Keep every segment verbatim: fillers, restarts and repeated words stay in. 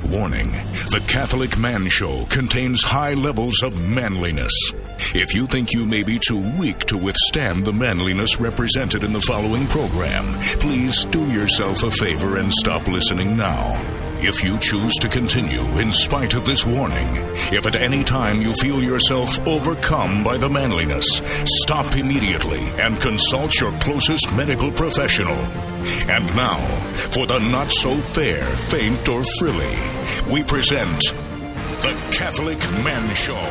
Warning: The Catholic Man Show contains high levels of manliness. If you think you may be too weak to withstand the manliness represented in the following program, please do yourself a favor and stop listening now. If you choose to continue in spite of this warning, if at any time you feel yourself overcome by the manliness, stop immediately and consult your closest medical professional. And now, for the not-so-fair, faint, or frilly, we present The Catholic Man Show.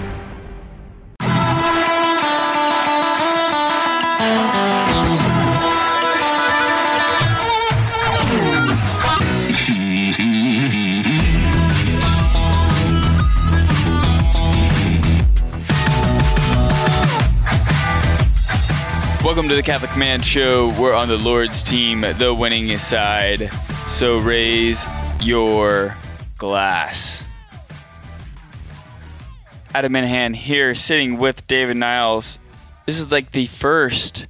Welcome to the Catholic Man Show. We're on the Lord's team, the winning side. So raise your glass. Adam Minahan here, sitting with David Niles. This is like the first,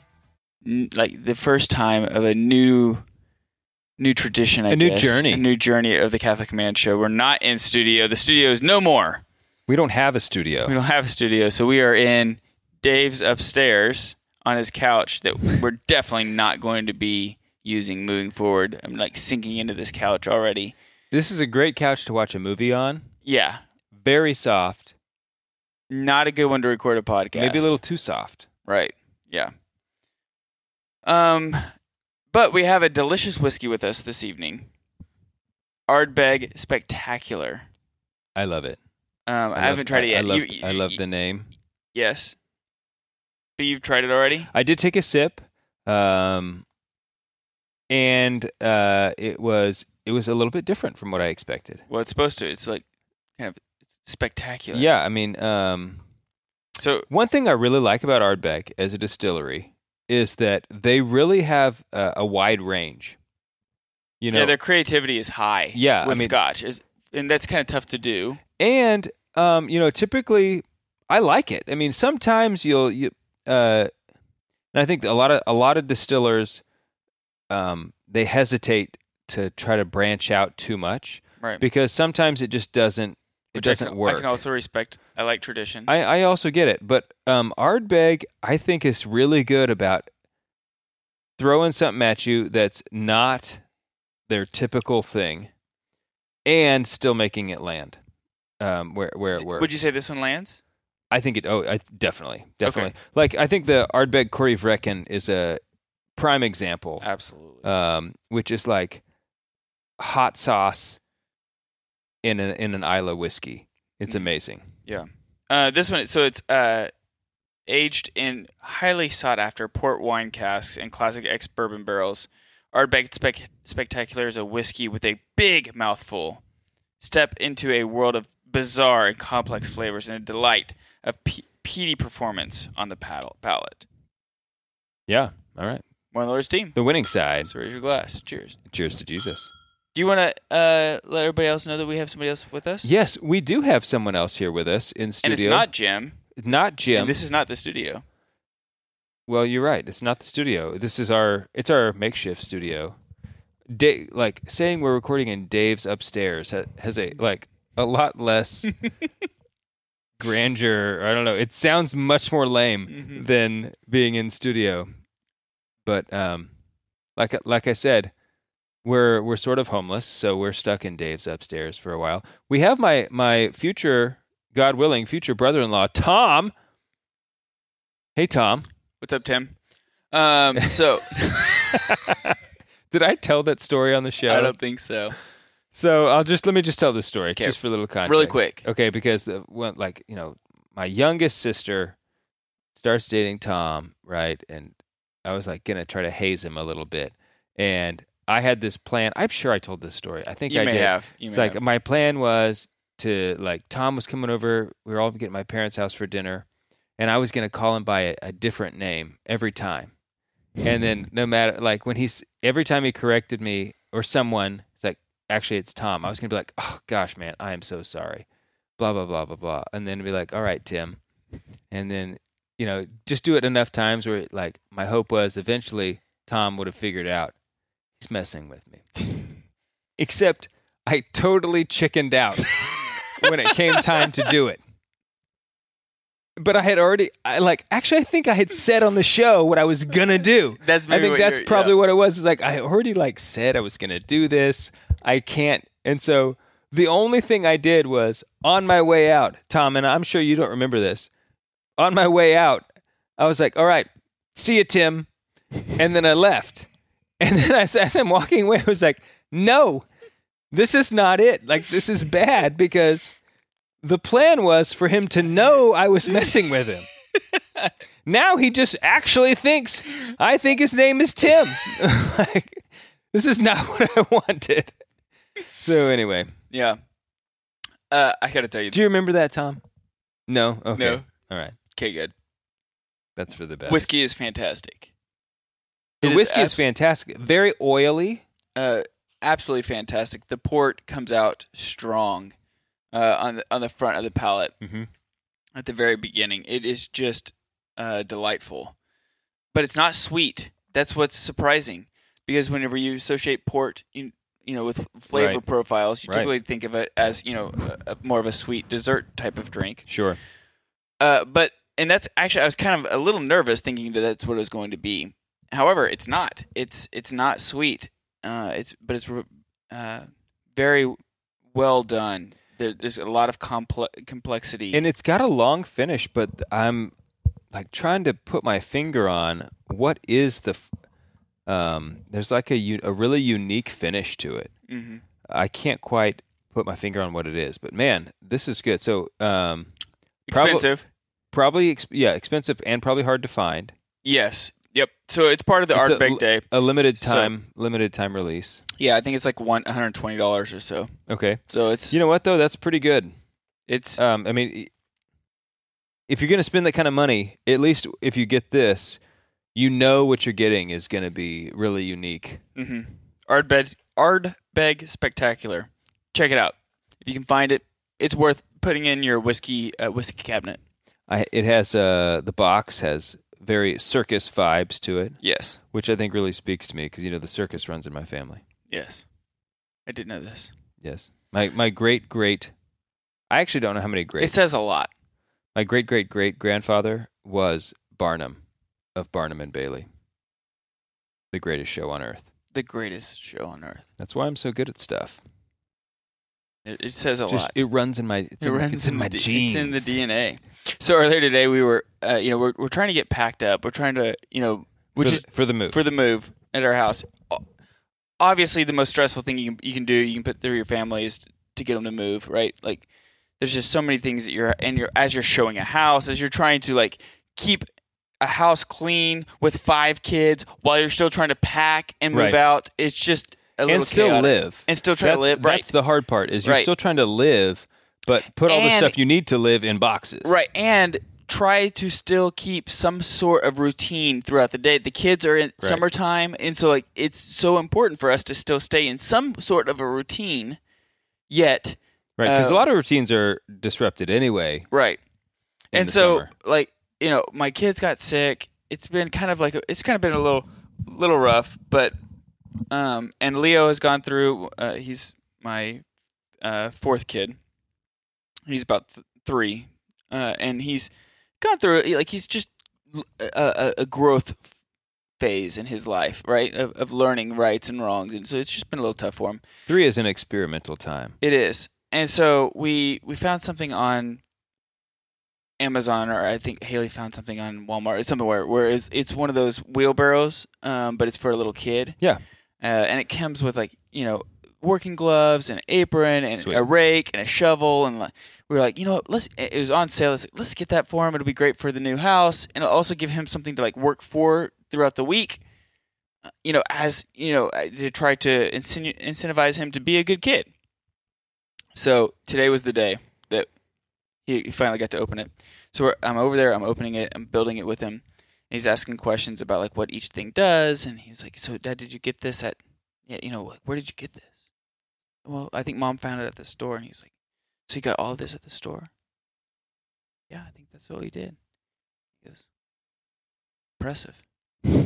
like the first time of a new, new tradition. I a guess. new journey, a new journey of the Catholic Man Show. We're not in studio. The studio is no more. We don't have a studio. We don't have a studio, so we are in Dave's upstairs on his couch that we're definitely not going to be using moving forward. I'm like sinking into this couch already. This is a great couch to watch a movie on. Yeah. Very soft. Not a good one to record a podcast. Maybe a little too soft. Right. Yeah. Um, but we have a delicious whiskey with us this evening. Ardbeg Spectacular. I love it. Um, I, I love, haven't tried it yet. I love, you, you, I love you, the name. Yes. But you've tried it already? I did take a sip, um, and uh, it was it was a little bit different from what I expected. Well, it's supposed to. It's like kind of it's spectacular. Yeah, I mean, um, so one thing I really like about Ardbeg as a distillery is that they really have a, a wide range. You know, yeah, their creativity is high. Yeah, with I mean, Scotch, is, and that's kind of tough to do. And um, you know, typically I like it. I mean, sometimes you'll you. Uh, and I think a lot of a lot of distillers, um, they hesitate to try to branch out too much, right? Because sometimes it just doesn't it Which doesn't I can, work. I can also respect. I like tradition. I, I also get it, but um, Ardbeg I think is really good about throwing something at you that's not their typical thing, and still making it land. Um, where where it works. Would you say this one lands? I think it. Oh, I, definitely, definitely. Okay. Like I think the Ardbeg Corrie Vrecken is a prime example. Absolutely. Um, which is like hot sauce in an in an Islay whiskey. It's mm. amazing. Yeah. Uh, this one. So it's uh, aged in highly sought after port wine casks and classic ex bourbon barrels. Ardbeg Spec- Spectacular is a whiskey with a big mouthful. Step into a world of bizarre and complex flavors and a delight of pe- peaty performance on the paddle- palate. Yeah. All right. One of the Lord's team. The winning side. So raise your glass. Cheers. Cheers to Jesus. Do you want to uh, let everybody else know that we have somebody else with us? Yes, we do have someone else here with us in studio. And it's not Jim. Not Jim. And this is not the studio. Well, you're right. It's not the studio. This is our. It's our makeshift studio. Da- like saying we're recording in Dave's upstairs ha- has a like a lot less grandeur. I don't know. It sounds much more lame mm-hmm. than being in studio. But um, like like I said, we're we're sort of homeless, so we're stuck in Dave's upstairs for a while. We have my my future, God willing, future brother-in-law, Tom. Hey, Tom. What's up, Tim? Um, so, did I tell that story on the show? I don't think so. So I'll just let me just tell this story, okay. just for a little context, really quick. Okay, because the one, like you know, my youngest sister starts dating Tom, right? And I was like gonna try to haze him a little bit, and I had this plan. I'm sure I told this story. I think you I may did. have. You it's may like have. my plan was to like Tom was coming over. We were all getting my parents' house for dinner. And I was going to call him by a, a different name every time. And then no matter, like when he's, every time he corrected me or someone, it's like, actually it's Tom. I was going to be like, oh gosh, man, I am so sorry. Blah, blah, blah, blah, blah. And then be like, all right, Tim. And then, you know, just do it enough times where like my hope was eventually Tom would have figured out he's messing with me. Except I totally chickened out when it came time to do it. But I had already, I like, actually, I think I had said on the show what I was going to do. That's I think what that's you're- probably yeah. what it was. It's like, I already like said I was going to do this. I can't. And so the only thing I did was on my way out, Tom, and I'm sure you don't remember this. On my way out, I was like, all right, see you, Tim. And then I left. And then as, as I'm walking away, I was like, no, this is not it. Like, this is bad because the plan was for him to know I was messing with him. Now he just actually thinks I think his name is Tim. Like, this is not what I wanted. So anyway, Yeah. Uh, I got to tell you. do you remember that, Tom? No? Okay. No. All right. Okay, good. That's for the best. Whiskey is fantastic. The It whiskey is abs- fantastic. Very oily. Uh, absolutely fantastic. The port comes out strong uh, on the on the front of the palate Mm-hmm. at the very beginning. It is just uh, delightful, but it's not sweet. That's what's surprising, because whenever you associate port, you, you know, with flavor Right. profiles, you Right. typically think of it as, you know, a, a more of a sweet dessert type of drink. Sure. Uh, but and that's actually, I was kind of a little nervous thinking that that's what it was going to be. However, it's not. It's it's not sweet. Uh, it's but it's uh, very well done. There, there's a lot of comple- complexity. And it's got a long finish, but I'm like trying to put my finger on what is the. f- Um, there's like a u- a really unique finish to it. hmm I can't quite put my finger on what it is, but man, this is good. So, um, Prob- Expensive. probably ex- yeah, expensive and probably hard to find. Yes. Yep. So it's part of the It's a Ardbeg l- Day. A limited So- time, limited time release. Yeah, I think it's like one hundred twenty dollars or so. Okay. So it's You know what though? That's pretty good. it's Um, I mean, if you're going to spend that kind of money, at least if you get this, you know what you're getting is going to be really unique. mm-hmm. Ardbeg Ardbeg Spectacular. Check it out if you can find it. It's worth putting in your whiskey uh, whiskey cabinet. I, it has uh, the box has very circus vibes to it, Yes. which I think really speaks to me because you know the circus runs in my family. Yes. I did know this. Yes, my my great great, I actually don't know how many great. It says a lot. My great great great grandfather was Barnum of Barnum and Bailey, the greatest show on earth. The greatest show on earth. That's why I'm so good at stuff. It, it says a Just lot. it runs in my it's It in, runs it's in my the, genes. It's in the D N A. So earlier today, we were, uh, you know, we're we're trying to get packed up. We're trying to, you know, which for, is the, for the move. for the move at our house. O- Obviously, the most stressful thing you can, you can do, you can put through your family is to get them to move, right? Like, there's just so many things that you're, and you're as you're showing a house, as you're trying to like keep a house clean with five kids while you're still trying to pack and move Right. out. It's just a little and still chaotic. live and still trying that's, to live. Right. That's the hard part is you're Right. still trying to live, but put all the And- stuff you need to live in boxes. Right, and try to still keep some sort of routine throughout the day. The kids are in Right. summertime, and so like it's so important for us to still stay in some sort of a routine. Yet, Right, because Uh, a lot of routines are disrupted anyway. right, in and the so summer. like you know, my kids got sick. It's been kind of like a, it's kind of been a little little rough, but um, and Leo has gone through. Uh, he's my uh, fourth kid. He's about th- three, uh, and he's gone through like he's just a, a, a growth phase in his life, right? Of, of learning rights and wrongs, and so it's just been a little tough for him. Three is an experimental time. It is, and so we we found something on Amazon, or I think Haley found something on Walmart. It's something where where it's, it's one of those wheelbarrows, um, but it's for a little kid. Yeah. uh, and it comes with like you know working gloves and an apron and Sweet. a rake and a shovel, and like, we were like, you know, what, let's. It was on sale. Let's, let's get that for him. It'll be great for the new house, and it'll also give him something to like work for throughout the week. uh, You know, as you know, uh, to try to incenu- incentivize him to be a good kid. So today was the day that he, he finally got to open it. So we're, I'm over there. I'm opening it. I'm building it with him. And he's asking questions about like what each thing does, and he was like, "So, Dad, did you get this at? Yeah, you know, like, where did you get this?" Well, I think Mom found it at the store, and he's like, "So you got all of this at the store?" Yeah, I think that's all he did. He goes, "Impressive."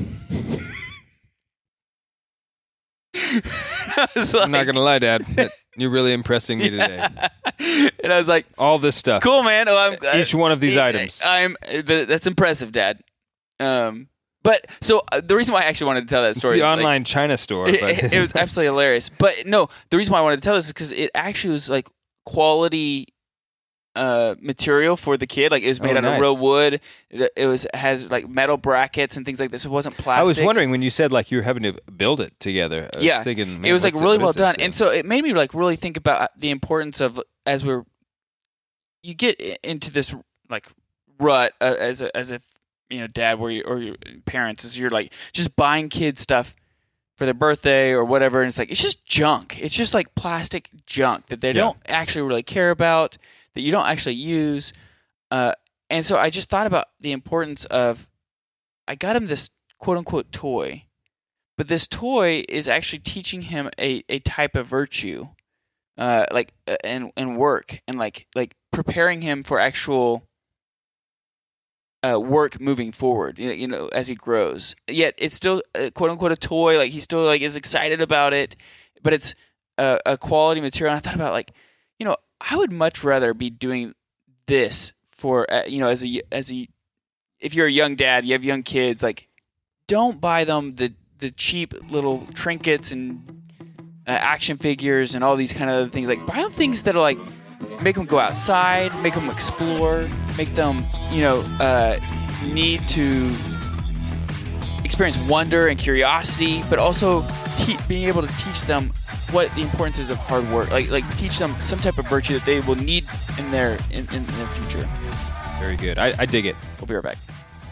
I was I'm not like- gonna lie, Dad. That, You're really impressing me today. And I was like, all this stuff. cool, man. Oh, I'm, Each one of these I, items. I'm. That's impressive, Dad. Um, but so uh, the reason why I actually wanted to tell that story It's the is, online like, China store. It, But it, it was absolutely hilarious. But no, the reason why I wanted to tell this is because it actually was like quality uh, material for the kid. Like it was made Oh, out nice. of real wood. It it was has like metal brackets and things like this. It wasn't plastic. I was wondering when you said like you were having to build it together. I was Yeah, thinking, man, it was like what's really what well is this done, thing? and so it made me like really think about the importance of as we're you get i- into this like rut uh, as a, as a you know dad where you, or your parents is you're like just buying kids stuff for their birthday or whatever, and it's like it's just junk. It's just like plastic junk that they Yeah. don't actually really care about, that you don't actually use. Uh, and so I just thought about the importance of I got him this quote unquote toy. But this toy is actually teaching him a, a type of virtue, uh, like uh, and and work and like like preparing him for actual uh, work moving forward. You know, you know, as he grows. Yet it's still uh, quote unquote a toy. Like he still like is excited about it, but it's a, a quality material. And I thought about like, you know, I would much rather be doing this for uh, you know as a as a if you're a young dad, you have young kids, like don't buy them the the cheap little trinkets and uh, action figures and all these kind of things. Like buy them things that are like make them go outside, make them explore, make them you know uh, need to experience wonder and curiosity, but also te- being able to teach them what the importance is of hard work. Like like teach them some type of virtue that they will need in their in, in their future. Very good. I, I dig it. We'll be right back.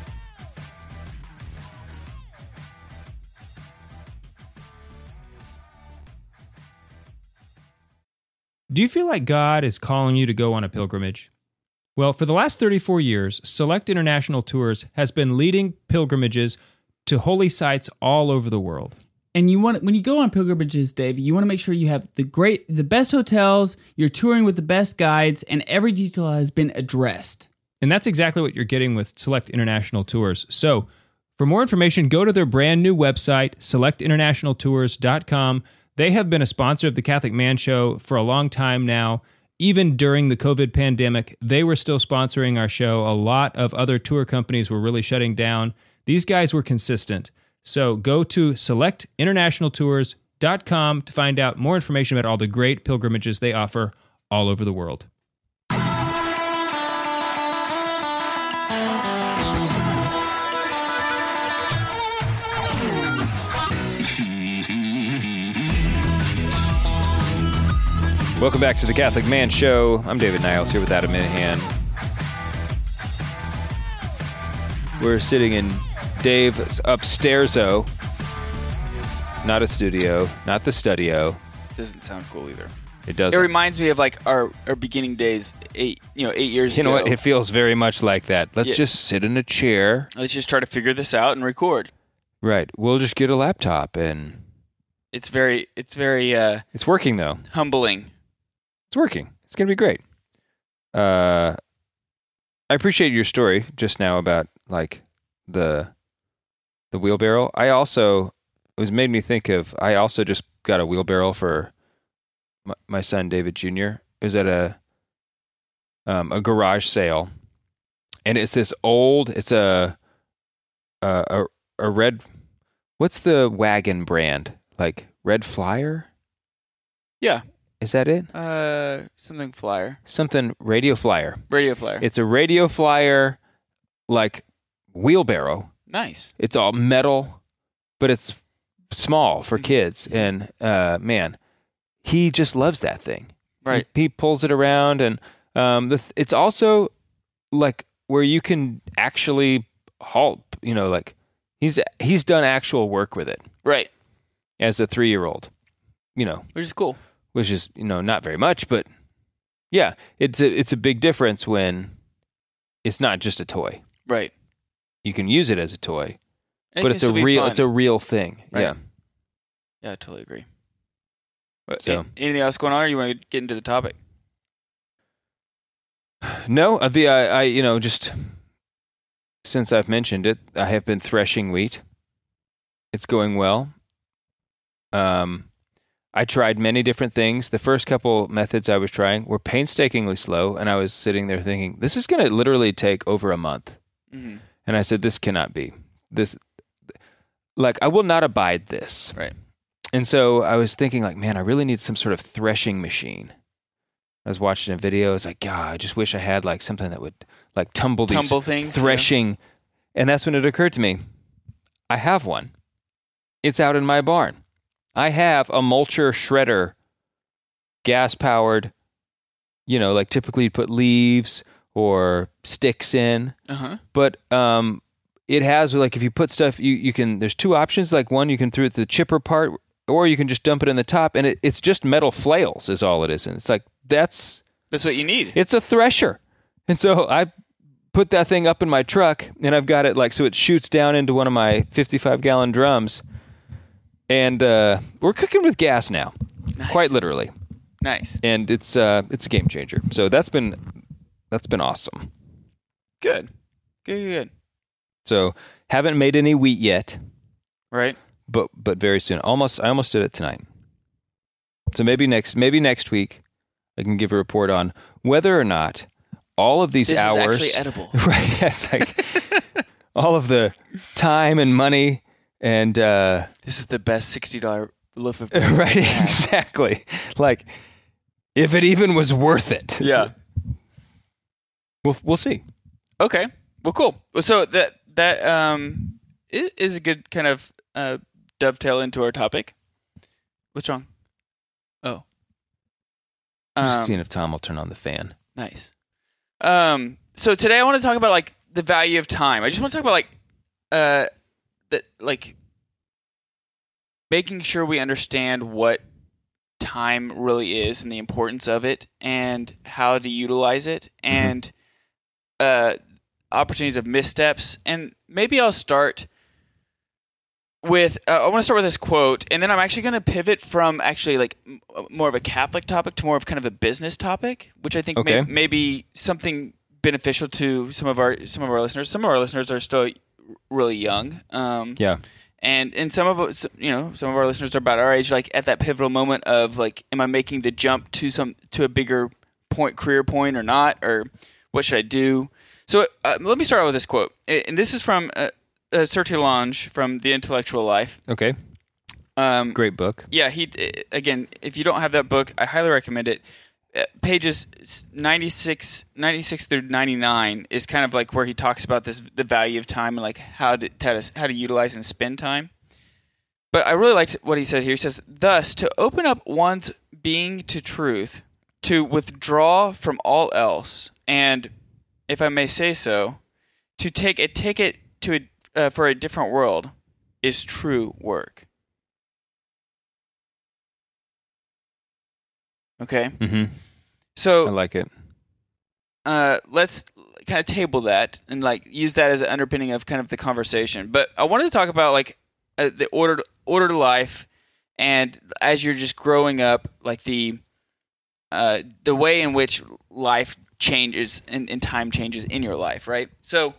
Do you feel like God is calling you to go on a pilgrimage? Well, for the last thirty-four years, Select International Tours has been leading pilgrimages to holy sites all over the world. And you want when you go on pilgrimages, Dave, you want to make sure you have the great, the best hotels, you're touring with the best guides, and every detail has been addressed. And that's exactly what you're getting with Select International Tours. So, for more information, go to their brand new website, select international tours dot com. They have been a sponsor of the Catholic Man Show for a long time now. Even during the COVID pandemic, they were still sponsoring our show. A lot of other tour companies were really shutting down. These guys were consistent. So go to select international tours dot com to find out more information about all the great pilgrimages they offer all over the world. Welcome back to the Catholic Man Show. I'm David Niles here with Adam Minahan. We're sitting in Dave's upstairs-o. Not a studio, not the studio. Doesn't sound cool either. It doesn't. It reminds me of like our, our beginning days, eight you know eight years You know ago. what? It feels very much like that. Let's Yeah. just sit in a chair. Let's just try to figure this out and record. Right. We'll just get a laptop and It's very it's very uh, it's working though. humbling. It's working. It's going to be great. Uh, I appreciate your story just now about like the the wheelbarrow. I also it was made me think of. I also just got a wheelbarrow for my, my son David Junior It was at a um, a garage sale, and it's this old. It's a a a, a red. What's the wagon brand? Like Red Flyer? Yeah. Is that it? Uh, something flyer, Something Radio Flyer. radio flyer. It's a Radio Flyer, like wheelbarrow. Nice. It's all metal, but it's small for kids. And uh, man, he just loves that thing. Right. He, he pulls it around, and um, the th- it's also like where you can actually halt. You know, like he's he's done actual work with it Right. as a three year old. You know, Which is cool. which is you know not very much, but yeah, it's a it's a big difference when it's not just a toy. Right. You can use it as a toy, And it but can it's a still be real fun. it's a real thing. Right. Yeah. Yeah, I totally agree. But So- a- anything else going on, or you want to get into the topic? No, uh, the I, I you know just since I've mentioned it, I have been threshing wheat. It's going well. Um, I tried many different things. The first couple methods I was trying were painstakingly slow, and I was sitting there thinking, this is going to literally take over a month. Mm-hmm. And I said, this cannot be. This, like, I will not abide this. Right. And so I was thinking, like, man, I really need some sort of threshing machine. I was watching a video. I was like, God, I just wish I had, like, something that would, like, tumble these tumble things, threshing. Yeah. And that's when it occurred to me, I have one. It's out in my barn. I have a mulcher shredder, gas-powered, you know, like typically you put leaves or sticks in. Uh-huh. But um, it has, like, if you put stuff, you, you can, there's two options. Like, one, you can throw it to the chipper part, or you can just dump it in the top, and it, it's just metal flails is all it is. And it's like, that's... That's what you need. It's a thresher. And so I put that thing up in my truck, and I've got it, like, so it shoots down into one of my fifty-five gallon drums. And uh, we're cooking with gas now, nice. Quite literally. Nice. And it's uh, it's a game changer. So that's been that's been awesome. Good. Good, good, good. So haven't made any wheat yet. Right. But but very soon. Almost I almost did it tonight. So maybe next maybe next week I can give a report on whether or not all of these this hours is actually edible. Right. Yes. Like all of the time and money. And uh, this is the best sixty dollars loaf of bread. Right, exactly. Like, if it even was worth it. Yeah. We'll we'll see. Okay. Well, cool. So that that um is, is a good kind of uh, dovetail into our topic. What's wrong? Oh. I'm just um, seeing if Tom will turn on the fan. Nice. Um. So today I want to talk about, like, the value of time. I just want to talk about, like, uh. that like making sure we understand what time really is and the importance of it and how to utilize it and uh, opportunities of missteps. And maybe I'll start with uh, I want to start with this quote, and then I'm actually going to pivot from actually like m- more of a Catholic topic to more of kind of a business topic, which I think okay. may, may be something beneficial to some of our some of our listeners. Some of our listeners are still really young. Um, yeah. And and some of us, you know, some of our listeners are about our age, like at that pivotal moment of like, am I making the jump to some to a bigger point, career point, or not, or what should I do? So uh, let me start out with this quote, and this is from uh, uh, Serge Lange from The Intellectual Life. Okay. Um, Great book. Yeah. He again, if you don't have that book, I highly recommend it. Uh, pages ninety-six, ninety-six through ninety-nine is kind of like where he talks about this, the value of time and like how to, how to how to utilize and spend time. But I really liked what he said here. He says, thus, to open up one's being to truth, to withdraw from all else, and, if I may say so, to take a ticket to a, uh, for a different world is true work. Okay. Mm-hmm. So I like it. Uh, let's kind of table that and like use that as an underpinning of kind of the conversation. But I wanted to talk about like uh, the order to, order to life, and as you're just growing up, like the uh, the way in which life changes and, and time changes in your life, right? So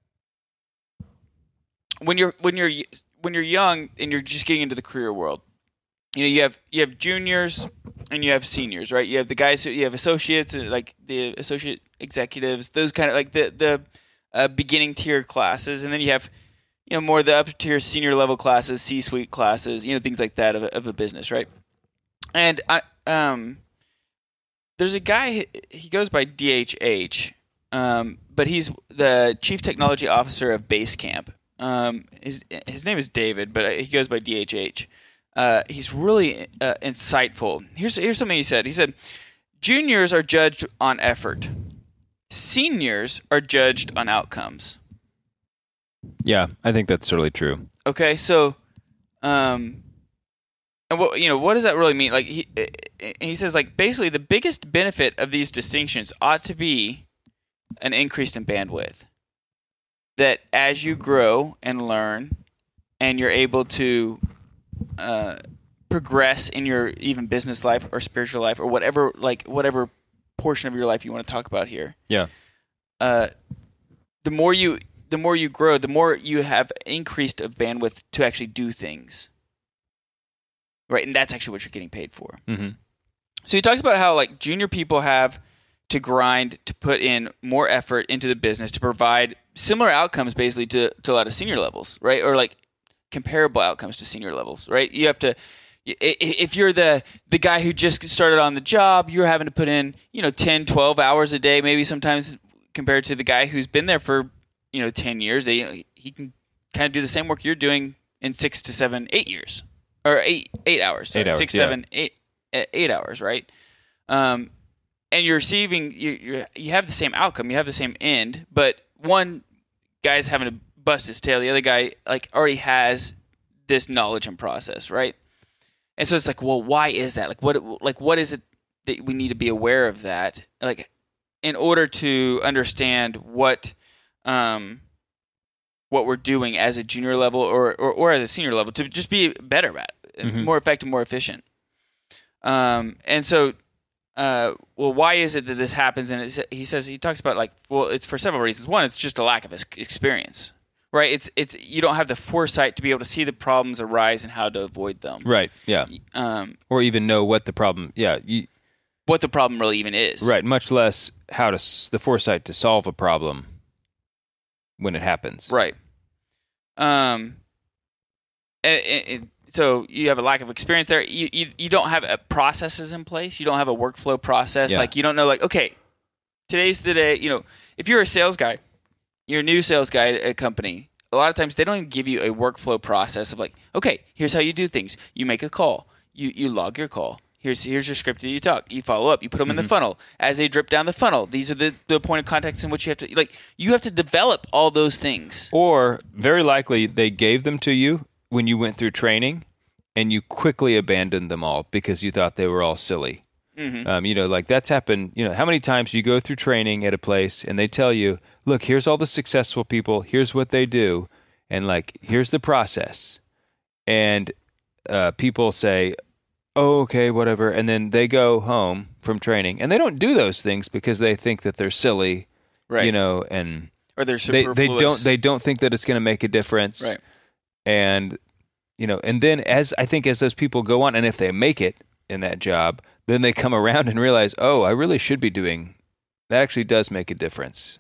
when you're when you're when you're young and you're just getting into the career world, you know, you have you have juniors and you have seniors, right? You have the guys who you have associates, like the associate executives, those kind of like the the uh, beginning tier classes, and then you have, you know, more the upper tier senior level classes, C-suite classes, you know, things like that of a, of a business, right? And I um, there's a guy, he goes by D H H, um, but he's the chief technology officer of Basecamp. Um, his his name is David, but he goes by D H H. Uh, he's really uh, insightful. Here's here's something he said. He said, juniors are judged on effort. Seniors are judged on outcomes. Yeah, I think that's totally true. Okay, so, um, and what you know, what does that really mean? Like he he says, like basically, the biggest benefit of these distinctions ought to be an increase in bandwidth. That as you grow and learn, and you're able to Uh, progress in your even business life or spiritual life or whatever, like whatever portion of your life you want to talk about here. Yeah. Uh, the more you, the more you grow, the more you have increased of bandwidth to actually do things. right? And that's actually what you're getting paid for. Mm-hmm. So he talks about how like junior people have to grind, to put in more effort into the business to provide similar outcomes basically to, to a lot of senior levels, right? Or like comparable outcomes to senior levels, right? You have to, if you're the, the guy who just started on the job, you're having to put in, you know, ten, twelve hours a day, maybe sometimes compared to the guy who's been there for, you know, ten years. They, you know, he can kind of do the same work you're doing in six to seven, eight years or eight, eight hours, sorry, eight hours, six, yeah. seven, eight, eight hours, right? Um, and you're receiving, you you you have the same outcome, you have the same end, but one guy's having to bust his tail, the other guy like already has this knowledge and process, right? And so it's like, well, why is that? Like, what like what is it that we need to be aware of that, like, in order to understand what um what we're doing as a junior level or or, or as a senior level to just be better at it, Mm-hmm. more effective, more efficient. Um, and so. Uh, well, why is it that this happens? And it's, he says he talks about like, well, it's for several reasons. One, it's just a lack of experience, right? It's it's you don't have the foresight to be able to see the problems arise and how to avoid them, Right. Yeah. um, Or even know what the problem. Yeah. You, what the problem really even is, right. Much less how to s- the foresight to solve a problem when it happens. right? Um, and, and, so you have a lack of experience there. You you, you don't have uh, processes in place. You don't have a workflow process. Yeah. Like you don't know, like, okay, today's the day. You know, if you're a sales guy, you're a new sales guy at a company. A lot of times they don't even give you a workflow process of like, okay, here's how you do things. You make a call. You you log your call. Here's here's your script that you talk. You follow up. You put them Mm-hmm. in the funnel. As they drip down the funnel, these are the, the point of contacts in which you have to, like, you have to develop all those things. Or very likely they gave them to you when you went through training, and you quickly abandoned them all because you thought they were all silly. Mm-hmm. Um, you know, like that's happened. You know, how many times you go through training at a place and they tell you, look, here's all the successful people. Here's what they do. And like, here's the process. And uh, people say, oh, okay, whatever. And then they go home from training and they don't do those things because they think that they're silly, Right. you know, and Or they're they, superfluous. they don't, they don't think that it's going to make a difference. Right. And, you know, and then as I think as those people go on, and if they make it in that job, then they come around and realize, oh, I really should be doing, that actually does make a difference.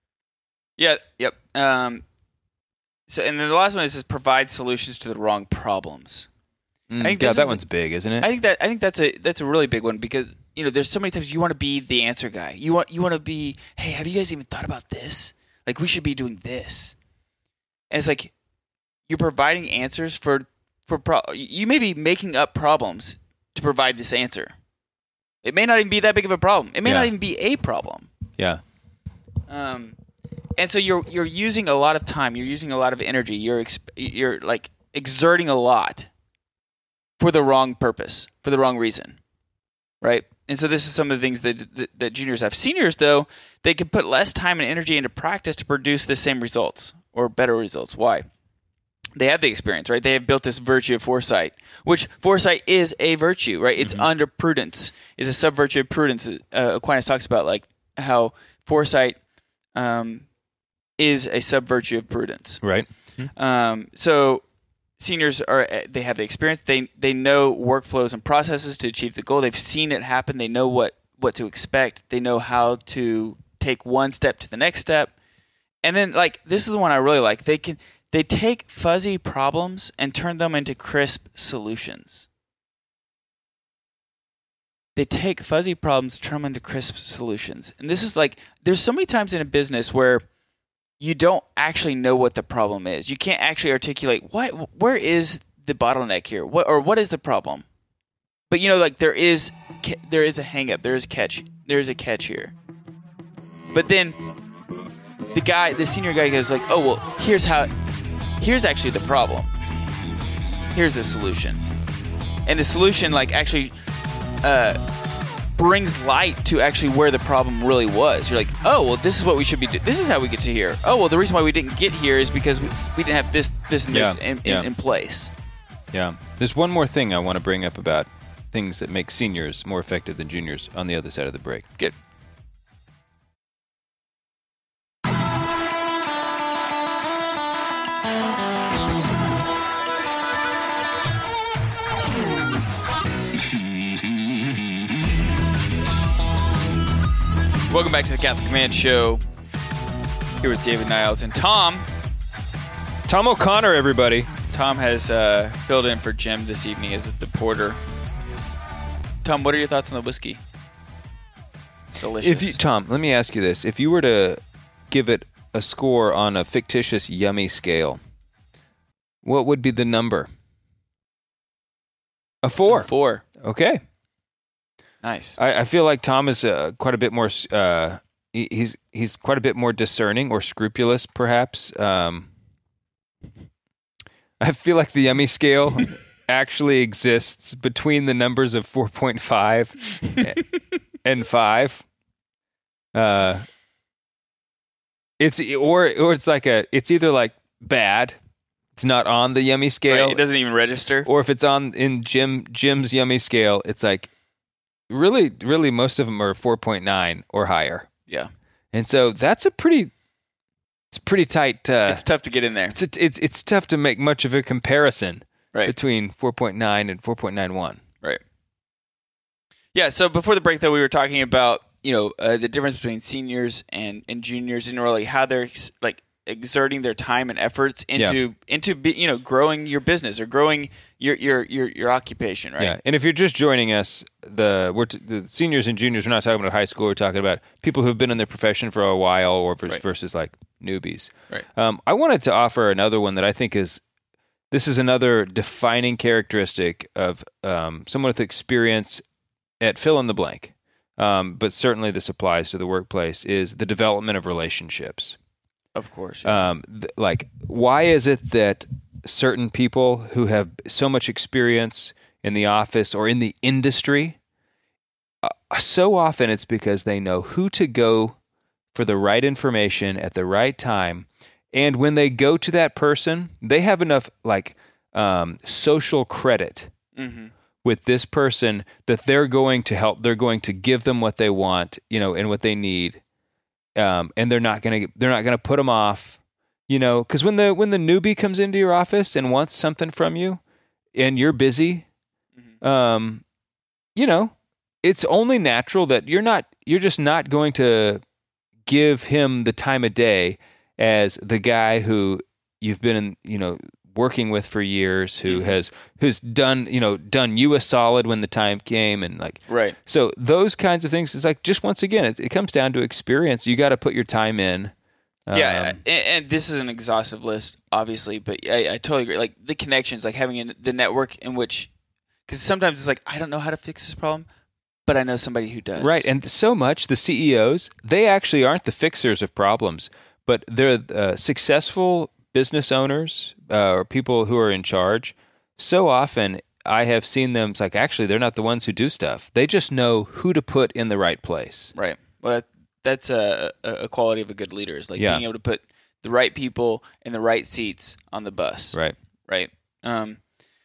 Yeah. Yep. Um, so, and then the last one is, is provide solutions to the wrong problems. Mm, think yeah, this that is- one's big, isn't it? I think that I think that's a that's a really big one because, you know, there's so many times you want to be the answer guy. You want you want to be, hey, have you guys even thought about this? Like, we should be doing this. And it's like you're providing answers for for pro- you may be making up problems to provide this answer. It may not even be that big of a problem. It may Yeah. not even be a problem. yeah. Um, and so you're you're using a lot of time. You're using a lot of energy. You're exp- you're like exerting a lot for the wrong purpose, for the wrong reason, right? And so this is some of the things that that, that juniors have. Seniors, though, they can put less time and energy into practice to produce the same results or better results. Why? They have the experience, right? They have built this virtue of foresight, which foresight is a virtue, right? It's under prudence, is a sub-virtue of prudence. Uh, Aquinas talks about like how foresight um, is a sub-virtue of prudence. Right. Um, so seniors are they have the experience. They they know workflows and processes to achieve the goal. They've seen it happen. They know what what to expect. They know how to take one step to the next step. And then, like, this is the one I really like. They can they take fuzzy problems and turn them into crisp solutions. They take fuzzy problems and turn them into crisp solutions. And this is like, there's so many times in a business where you don't actually know what the problem is. You can't actually articulate what, where is the bottleneck here, what or what is the problem. But you know, like there is, there is a hang up, there is a catch, there is a catch here. But then the guy, the senior guy goes like, oh well, here's how, here's actually the problem. Here's the solution, and the solution like actually uh, brings light to actually where the problem really was. You're like, oh well, this is what we should be doing. This is how we get to here. Oh well, the reason why we didn't get here is because we, we didn't have this, this, and this Yeah, in, yeah. in, in place. Yeah. There's one more thing I want to bring up about things that make seniors more effective than juniors on the other side of the break. Good. Welcome back to the Catholic Man Show. Here with David Niles and Tom. Tom O'Connor, everybody. Tom has uh, filled in for Jim this evening as the porter. Tom, what are your thoughts on the whiskey? It's delicious. If you, Tom, let me ask you this. If you were to give it a score on a fictitious yummy scale, what would be the number? A four. A four. Okay. Nice. I, I feel like Tom is uh, quite a bit more. Uh, he, he's he's quite a bit more discerning or scrupulous, perhaps. Um, I feel like the yummy scale actually exists between the numbers of four point five and five. Uh, it's or or it's like a. It's either like bad. It's not on the yummy scale. Right, it doesn't even register. Or if it's on in Jim Jim's yummy scale, it's like. Really, really, most of them are four point nine or higher. Yeah, and so that's a pretty, it's pretty tight. Uh, it's tough to get in there. It's a, it's it's tough to make much of a comparison right. between four point nine and four point nine one. Right. Yeah. So before the break, though, we were talking about you know uh, the difference between seniors and, and juniors, and really how they're like exerting their time and efforts into yeah. into be, you know growing your business or growing your your your your occupation, right? Yeah. And if you're just joining us, the we're t- the seniors and juniors, we're not talking about high school. We're talking about people who've been in their profession for a while, or versus, right. versus like newbies. Right. Um, I wanted to offer another one that I think is this is another defining characteristic of um, someone with experience at fill in the blank. Um, but certainly this applies to the workplace. Is the development of relationships. Of course. Yeah. Um, th- like, why is it that certain people who have so much experience in the office or in the industry, uh, so often it's because they know who to go for the right information at the right time. And when they go to that person, they have enough like um, social credit mm-hmm. with this person that they're going to help. They're going to give them what they want, you know, and what they need. Um, and they're not gonna they're not gonna put them off, you know, because when the when the newbie comes into your office and wants something from you, and you're busy, mm-hmm. um, you know, it's only natural that you're not you're just not going to give him the time of day as the guy who you've been in, you know, working with for years, who mm-hmm. has who's done you know done you a solid when the time came, and like right. So those kinds of things is like just once again it, it comes down to experience. You got to put your time in. Um, yeah, and, and this is an exhaustive list, obviously, but I, I totally agree. Like the connections, like having a, the network in which, because sometimes it's like I don't know how to fix this problem, but I know somebody who does. Right, and so much the C E Os, they actually aren't the fixers of problems, but they're uh, successful business owners uh, or people who are in charge. So often I have seen them, it's like, actually, they're not the ones who do stuff. They just know who to put in the right place. Right. Well, that, that's a, a quality of a good leader, is like yeah. being able to put the right people in the right seats on the bus. Right. Right. Um,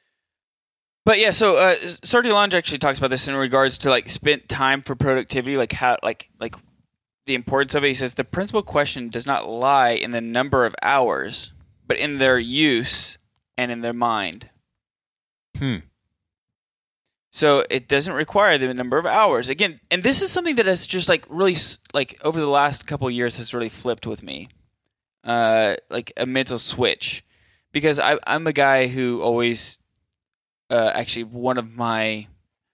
but yeah, so uh, Sardi-Lange actually talks about this in regards to like spent time for productivity, like how, like, like the importance of it. He says the principal question does not lie in the number of hours, but in their use and in their mind. Hmm. So it doesn't require the number of hours. Again, and this is something that has just like really, like over the last couple of years has really flipped with me. Uh, like a mental switch. Because I, I'm a guy who always, uh, actually one of my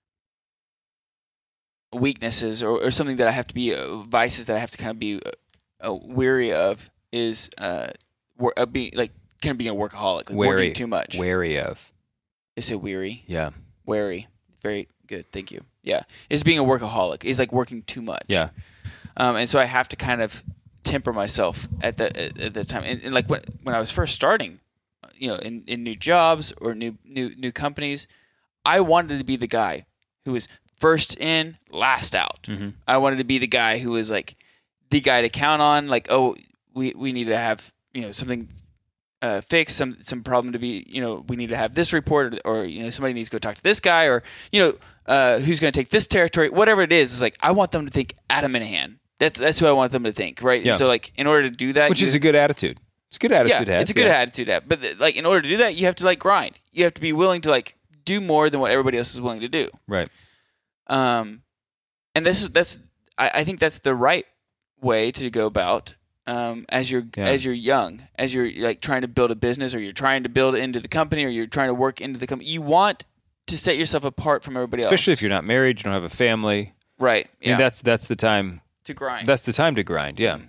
weaknesses or, or something that I have to be, uh, vices that I have to kind of be uh, uh, weary of is uh, wor- uh, being like kind of being a workaholic, like wary, working too much. Wary of. Is it weary? Yeah. Wary. Very good. Thank you. Yeah. Is being a workaholic. Is like working too much. Yeah. Um, and so I have to kind of temper myself at the at, at the time. And, and like when when I was first starting, you know, in, in new jobs or new new new companies, I wanted to be the guy who was first in, last out. Mm-hmm. I wanted to be the guy who was like the guy to count on. Like, oh, we we need to have, you know, something uh, fixed, some some problem to be, you know, we need to have this report, or, or you know, somebody needs to go talk to this guy, or you know, uh, who's going to take this territory, whatever it is. It's like I want them to think Adam Minahan. That's that's who I want them to think, right? Yeah. And so like in order to do that, Which you, is a good attitude. It's a good attitude yeah, to have. it's a good yeah. attitude to have. But the, like in order to do that, you have to like grind. You have to be willing to like do more than what everybody else is willing to do. Right. Um, and this is that's I, I think that's the right way to go about um, as you're Yeah. as you're young, as you're like trying to build a business, or you're trying to build into the company, or you're trying to work into the company. You want to set yourself apart from everybody Especially else. if you're not married, you don't have a family. right. I Yeah, mean, that's that's the time. to grind. That's the time to grind. Yeah.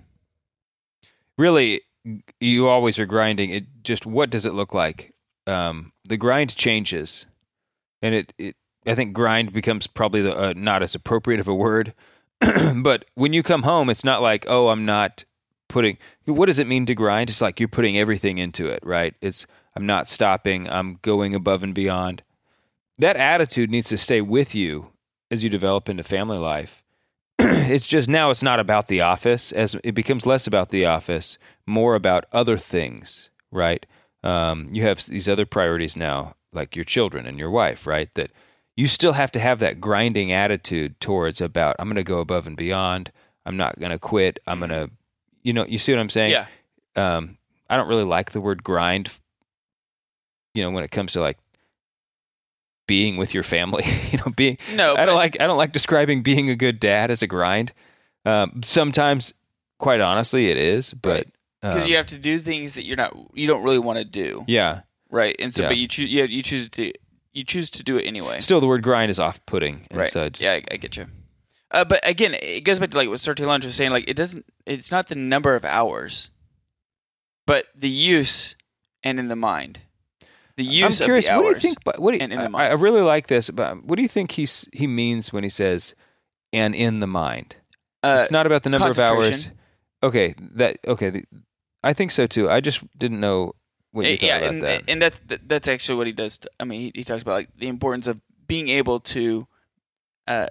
Really, you always are grinding. It just what does it look like? Um, the grind changes, and it, it I think grind becomes probably the, uh, not as appropriate of a word. But when you come home, it's not like, oh, I'm not putting. What does it mean to grind? It's like you're putting everything into it, right? It's I'm not stopping. I'm going above and beyond. That attitude needs to stay with you as you develop into family life. It's just now it's not about the office. As it becomes less about the office, more about other things, right? Um, you have these other priorities now, like your children and your wife, right? That you still have to have that grinding attitude towards about, I'm going to go above and beyond. I'm not going to quit. I'm going to, you know, you see what I'm saying? Yeah. Um, I don't really like the word grind, you know, when it comes to like being with your family, you know, being, No, I but- don't like, I don't like describing being a good dad as a grind. Um, sometimes, quite honestly, it is, but because um, you have to do things that you're not, you don't really want to do. yeah, Right. And so, Yeah. but you choose, you, you choose to, you choose to do it anyway. still the word grind is off-putting. And Right. So just, yeah, I, I get you. Uh, but again, it goes back to like what Sir T. Lunch was saying. Like, it doesn't. It's not the number of hours, but the use and in the mind. The use I'm curious. of the What hours. do you think? But what do you, and in the I, mind. I really like this. But what do you think he's he means when he says "and in the mind"? Uh, It's not about the number of hours. concentration. Okay, that okay. The, I think so too. I just didn't know what you Uh, thought yeah, about and, that. and that's that's actually what he does. I mean, he, he talks about like the importance of being able to uh,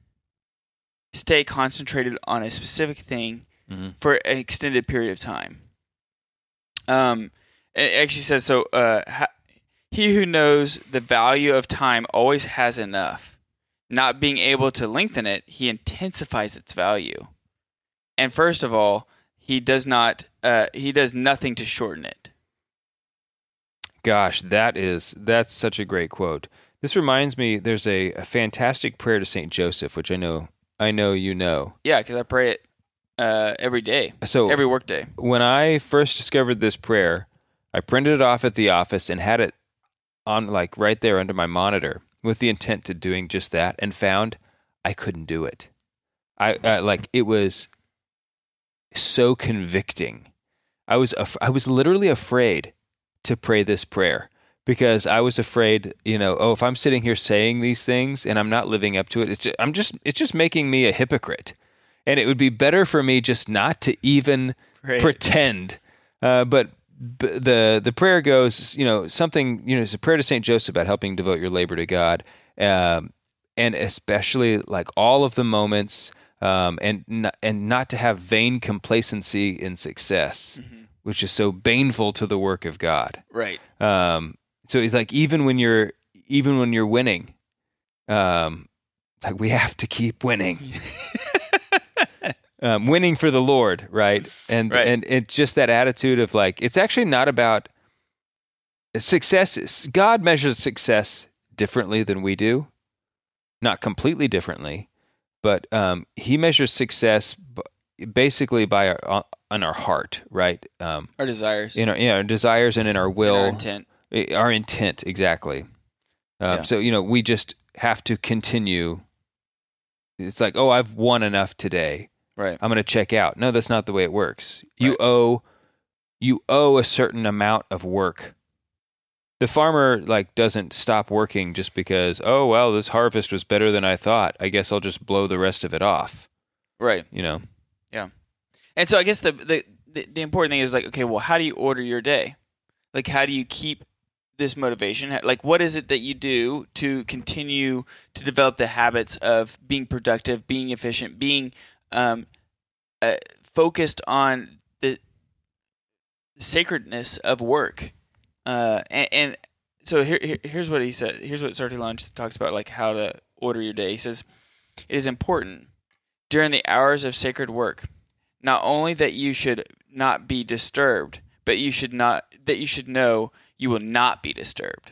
stay concentrated on a specific thing Mhm. for an extended period of time. Um, it actually says so. Uh, ha- he who knows the value of time always has enough. Not being able to lengthen it, he intensifies its value. And first of all, he does not. Uh, he does nothing to shorten it. Gosh, that is that's such a great quote. This reminds me. There's a, a fantastic prayer to Saint Joseph, which I know I know you know. Yeah, because I pray it uh, every day, So every work day. when I first discovered this prayer, I printed it off at the office and had it on like right there under my monitor with the intent to doing just that, and found I couldn't do it. I uh, like it was so convicting. I was af- I was literally afraid to pray this prayer because I was afraid, you know, oh, if I'm sitting here saying these things and I'm not living up to it, it's just, I'm just it's just making me a hypocrite. And it would be better for me just not to even Right. pretend. Uh, but b- the the prayer goes, you know, something, you know, it's a prayer to Saint Joseph about helping devote your labor to God, um, and especially like all of the moments, um, and n- and not to have vain complacency in success, which is so baneful to the work of God. Right. Um, so he's like, even when you're even when you're winning, um, like we have to keep winning. Um, winning for the Lord, right? And Right. and it's just that attitude of like, it's actually not about success. God measures success differently than we do, not completely differently, but um, He measures success b- basically by our on our heart, right? Um, Our desires. in our, in our desires and in our will, and our intent. I- our intent, exactly. Um, Yeah. So, you know, we just have to continue. It's like, oh, I've won enough today. Right. I'm going to check out. No, that's not the way it works. You Right. owe, you owe a certain amount of work. The farmer like doesn't stop working just because, oh, well, this harvest was better than I thought. I guess I'll just blow the rest of it off. Right. You know? And so I guess the, the the the important thing is like, okay, well, how do you order your day? Like, how do you keep this motivation? Like, what is it that you do to continue to develop the habits of being productive, being efficient, being um, uh, focused on the sacredness of work? Uh, and, and so here, here, here's what he said. Here's what Sartre Lunch talks about, like how to order your day. He says, it is important during the hours of sacred work, not only that you should not be disturbed, but you should not that you should know you will not be disturbed.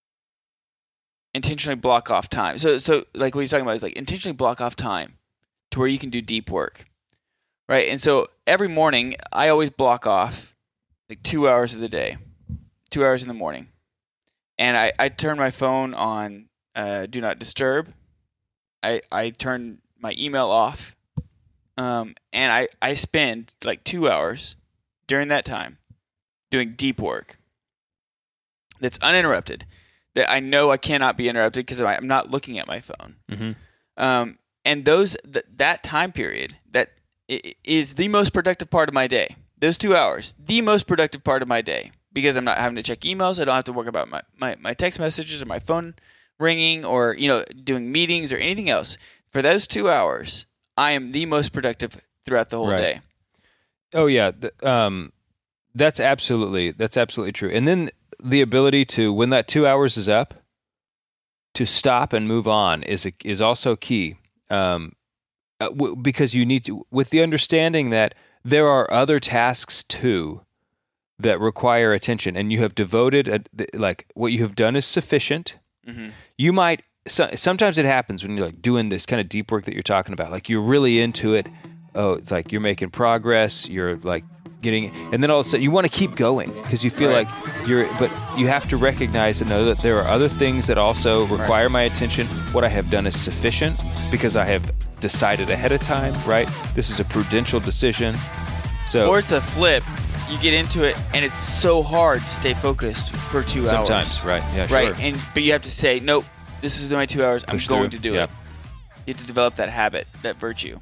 Intentionally block off time. So so like what he's talking about is like intentionally block off time to to where you can do deep work, right? And so every morning, I always block off like two hours of the day, two hours in the morning, and I, I turn my phone on uh, Do Not Disturb. I I turn my email off, um, and I, I spend like two hours during that time doing deep work that's uninterrupted, that I know I cannot be interrupted because I'm not looking at my phone. Mm-hmm. Um, and those th- that time period that is the most productive part of my day. Those two hours, the most productive part of my day, because I'm not having to check emails. I don't have to worry about my, my, my text messages or my phone ringing or, you know, doing meetings or anything else. For those two hours, I am the most productive throughout the whole Right. day. Oh yeah, the, um, that's absolutely that's absolutely true. And then the ability to, when that two hours is up, to stop and move on is a, is also key. Um, uh, w- because you need to, with the understanding that there are other tasks too that require attention, and you have devoted a, like what you have done is sufficient. Mm-hmm. You might so, sometimes it happens when you're like doing this kind of deep work that you're talking about, like you're really into it. Oh, it's like you're making progress. You're like getting, and then all of a sudden you want to keep going because you feel Right. like you're, but you have to recognize and know that there are other things that also require Right. my attention. What I have done is sufficient because I have decided ahead of time, right? This is a prudential decision. So Or it's a flip. You get into it, and it's so hard to stay focused for two sometimes, hours. right? Yeah, Right, sure. and but you have to say, nope, this is my two hours. I'm Push going through. to do Yeah. it. You have to develop that habit, that virtue.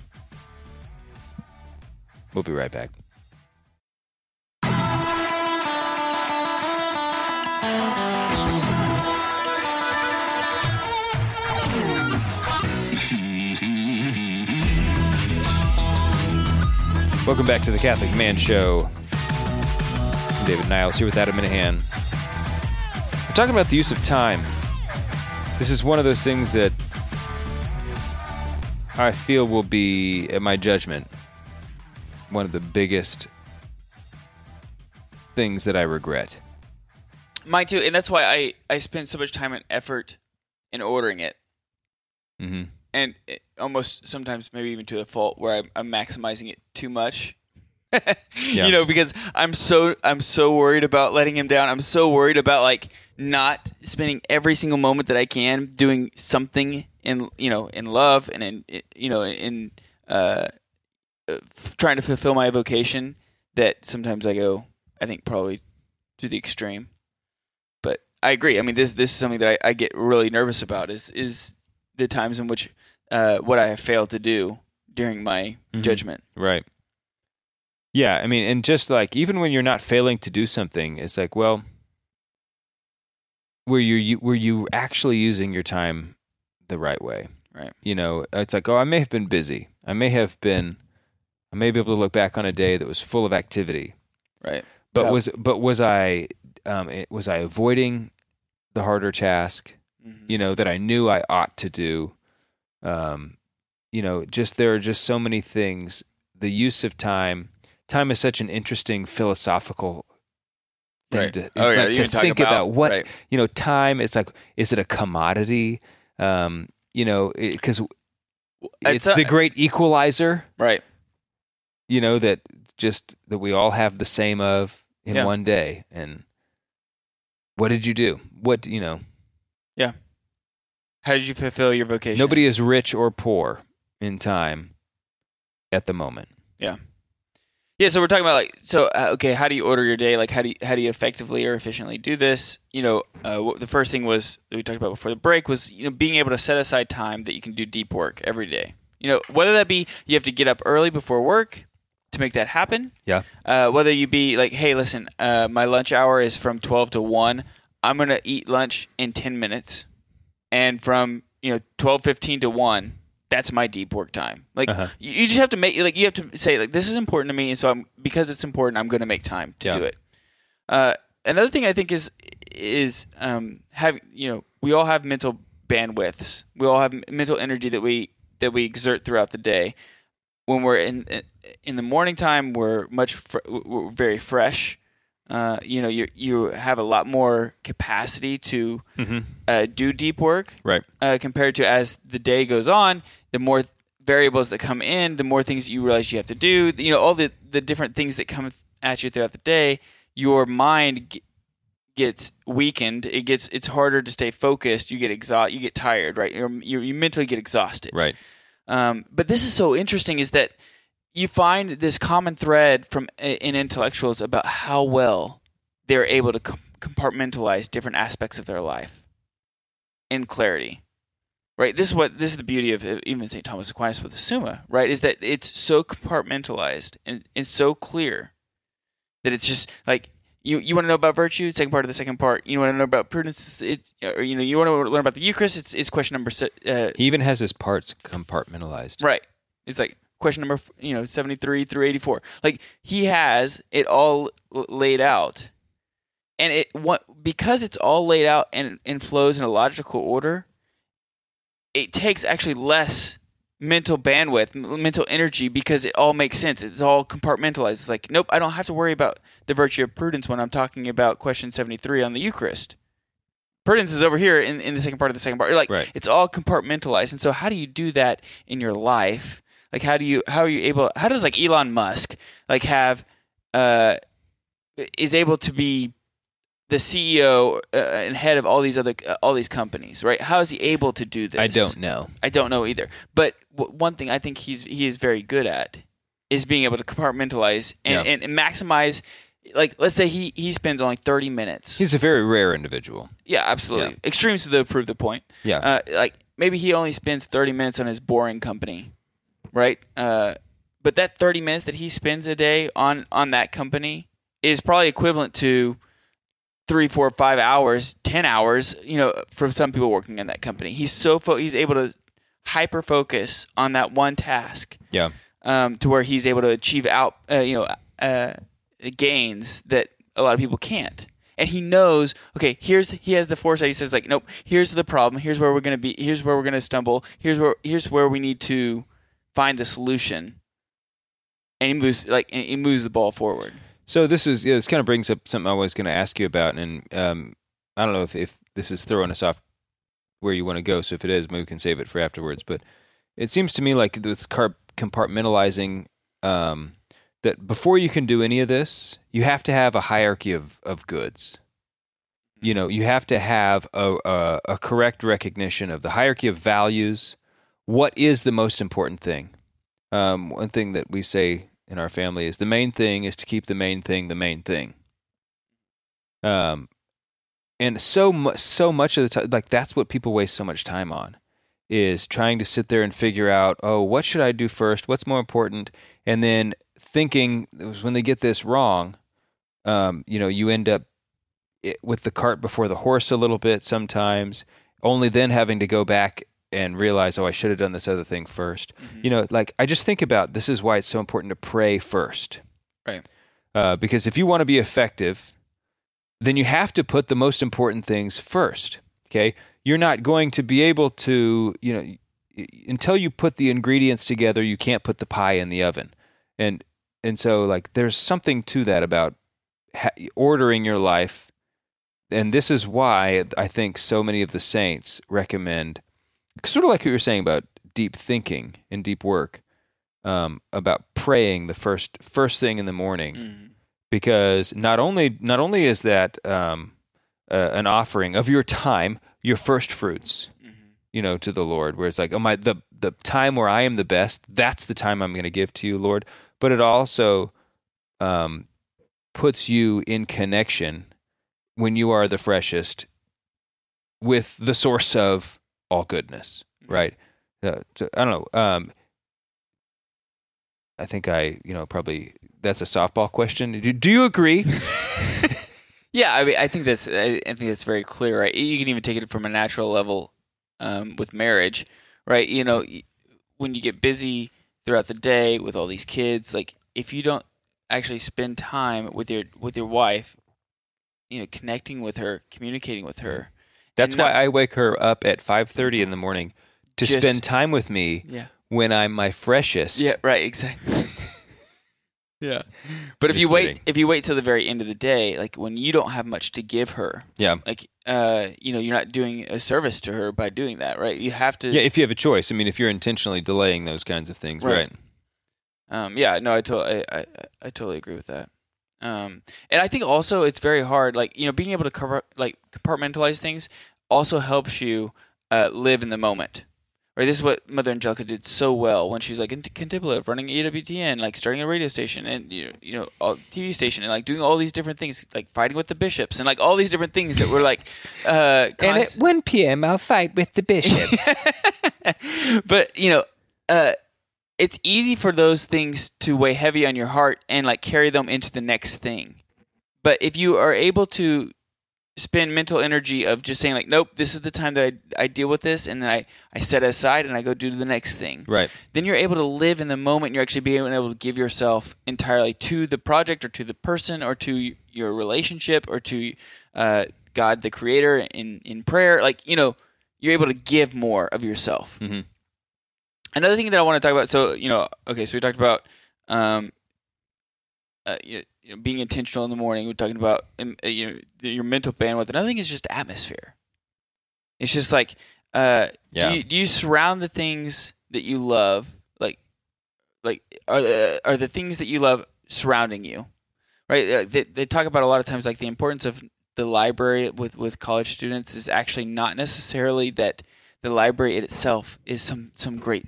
We'll be right back. Welcome back to the Catholic Man Show. I'm David Niles here with Adam Minahan. We're talking about the use of time. This is one of those things that I feel will be, at my judgment, one of the biggest things that I regret. Mine too, and that's why I, I spend so much time and effort in ordering it. Mm-hmm. And it, almost sometimes maybe even to a fault where I'm, I'm maximizing it too much. Yeah. You know, because I'm so I'm so worried about letting him down. I'm so worried about like not spending every single moment that I can doing something in you know in love and in you know in uh, uh, trying to fulfill my vocation. That sometimes I go, I think probably to the extreme. But I agree. I mean, this this is something that I, I get really nervous about. Is is the times in which uh, what I have failed to do during my Mhm. judgment. Right. Yeah, I mean, and just like, even when you're not failing to do something, it's like, well, were you, you were you actually using your time the right way? Right. You know, it's like, oh, I may have been busy. I may have been, I may be able to look back on a day that was full of activity. Right. But Yeah. was but was I um, it- was I avoiding the harder task? Mhm. You know, that I knew I ought to do. Um, you know, just there are just so many things. The use of time. Time is such an interesting philosophical thing Right. to, it's Oh, yeah, like you to can talk think about- about, what right. you know. Time. It's like, is it a commodity? Um, you know, because it's It's a- the great equalizer. Right. You know, that just that we all have the same of in Yeah. one day. And what did you do? What you know? How did you fulfill your vocation? Nobody is rich or poor in time at the moment. Yeah, so we're talking about like, so uh, okay, how do you order your day? Like, how do you, how do you effectively or efficiently do this? You know, uh, what, the first thing was that we talked about before the break was you know being able to set aside time that you can do deep work every day. You know, whether that be you have to get up early before work to make that happen. Yeah. Uh, whether you be like, hey, listen, uh, my lunch hour is from twelve to one. I'm gonna eat lunch in ten minutes, and from you know twelve fifteen to one. That's my deep work time. Like Uh-huh. you, you just have to make like you have to say like this is important to me, and so I'm because it's important, I'm going to make time to Yeah. do it. Uh, another thing I think is is um, have you know we all have mental bandwidths. We all have mental energy that we that we exert throughout the day. When we're in in the morning time, we're much fr- we're very fresh. Uh, you know, you you have a lot more capacity to Mm-hmm. uh, do deep work Right. uh, compared to as the day goes on, the more variables that come in, the more things that you realize you have to do, you know, all the, the different things that come at you throughout the day, your mind g- gets weakened. It gets, it's harder to stay focused. You get exhausted, you get tired, right? You're, you you mentally get exhausted. Right. Um, but this is so interesting is that you find this common thread from in intellectuals about how well they're able to com- compartmentalize different aspects of their life in clarity. Right, this is what this is the beauty of even Saint Thomas Aquinas with the Summa, right? Is that it's so compartmentalized and, and so clear that it's just like you, you want to know about virtue, second part of the second part. You want to know about prudence, it's or you know you want to learn about the Eucharist. It's it's question number. Uh, he even has his parts compartmentalized. Right, it's like question number you know seventy three through eighty four. Like he has it all laid out, and it what because it's all laid out and and flows in a logical order. It takes actually less mental bandwidth, mental energy, because it all makes sense. It's all compartmentalized. It's like, nope, I don't have to worry about the virtue of prudence when I'm talking about question seventy-three on the Eucharist. Prudence is over here in, in the second part of the second part. Like, right. It's all compartmentalized. And so how do you do that in your life? Like, how do you, how are you able, how does like Elon Musk, like have, uh, is able to be the C E O uh, and head of all these other uh, all these companies, right? How is he able to do this? I don't know. I don't know either. But w- one thing I think he's he is very good at is being able to compartmentalize and, Yeah. and, and maximize. Like, let's say he, he spends only thirty minutes. He's a very rare individual. Yeah, absolutely. Yeah. Extremes to prove the point. Yeah. Uh, like maybe he only spends thirty minutes on his boring company, right? Uh, but that thirty minutes that he spends a day on on that company is probably equivalent to three, four, five hours, ten hours, you know, for some people working in that company. He's so fo- he's able to hyper focus on that one task. Yeah. Um, to where he's able to achieve out, uh, you know, uh, gains that a lot of people can't. And he knows, okay, here's he has the foresight. He says like, nope, here's the problem. Here's where we're gonna be. Here's where we're gonna stumble. Here's where here's where we need to find the solution. And he moves like and he moves the ball forward. So this is yeah, this kind of brings up something I was going to ask you about, and um, I don't know if, if this is throwing us off where you want to go. So if it is, maybe we can save it for afterwards. But it seems to me like this car- compartmentalizing um, that before you can do any of this, you have to have a hierarchy of, of goods. You know, you have to have a, a, a correct recognition of the hierarchy of values. What is the most important thing? Um, one thing that we say in our family is the main thing is to keep the main thing the main thing. Um, and so much, so much of the time, like that's what people waste so much time on, is trying to sit there and figure out, oh, what should I do first? What's more important? And then thinking when they get this wrong, um, you know, you end up with the cart before the horse a little bit sometimes, only then having to go back and realize, oh, I should have done this other thing first. Mm-hmm. You know, like I just think about this is why it's so important to pray first. Right. Uh, because if you want to be effective, then you have to put the most important things first. Okay. You're not going to be able to, you know, until you put the ingredients together, you can't put the pie in the oven. And, and so like, there's something to that about ha- ordering your life. And this is why I think so many of the saints recommend, sort of like what you were saying about deep thinking and deep work, um, about praying the first first thing in the morning, mm-hmm. because not only not only is that um, uh, an offering of your time, your first fruits, mm-hmm. you know, to the Lord, where it's like, oh my, the the time where I am the best, that's the time I'm going to give to you, Lord. But it also um, puts you in connection when you are the freshest with the source of all goodness, right? Uh, so, I don't know. Um, I think I, you know, probably that's a softball question. Do, do you agree? Yeah, I mean, I think that's I think that's very clear, right? You can even take it from a natural level um, with marriage, right? You know, when you get busy throughout the day with all these kids, like if you don't actually spend time with your with your wife, you know, connecting with her, communicating with her. That's why I wake her up at five thirty in the morning to Just, spend time with me yeah. when I'm my freshest. Yeah, right, exactly. Yeah. But if Just you wait, kidding. if you wait till the very end of the day, like when you don't have much to give her, Yeah. like uh, you know, you're not doing a service to her by doing that, right? You have to. Yeah, if you have a choice. I mean, if you're intentionally delaying those kinds of things, right? Right. Um, yeah, no, I, to- I, I, I totally agree with that. Um, and I think also it's very hard, like, you know, being able to cover, like compartmentalize things also helps you uh, live in the moment. Right, this is what Mother Angelica did so well when she was like in contemplative, running E W T N, like starting a radio station and you know, you know, a T V station, and like doing all these different things, like fighting with the bishops and like all these different things that were like. Uh, And at const- one p.m., I'll fight with the bishops. but you know, uh, it's easy for those things to weigh heavy on your heart and like carry them into the next thing. But if you are able to spend mental energy of just saying like, nope, this is the time that I, I deal with this, and then I, I set it aside and I go do the next thing. Right. Then you're able to live in the moment. You're actually being able to give yourself entirely to the project or to the person or to your relationship or to uh, God, the creator, in, in prayer. Like, you know, you're able to give more of yourself. Mm-hmm. Another thing that I want to talk about, so, you know, okay, so we talked about um, uh, you know, being intentional in the morning. We're talking about um, uh, you know, your mental bandwidth. Another thing is just atmosphere. It's just like, uh, Yeah. do, you, do you surround the things that you love, like, like are the, are the things that you love surrounding you, right? Uh, they, they talk about a lot of times, like the importance of the library with, with college students is actually not necessarily that the library itself is some, some great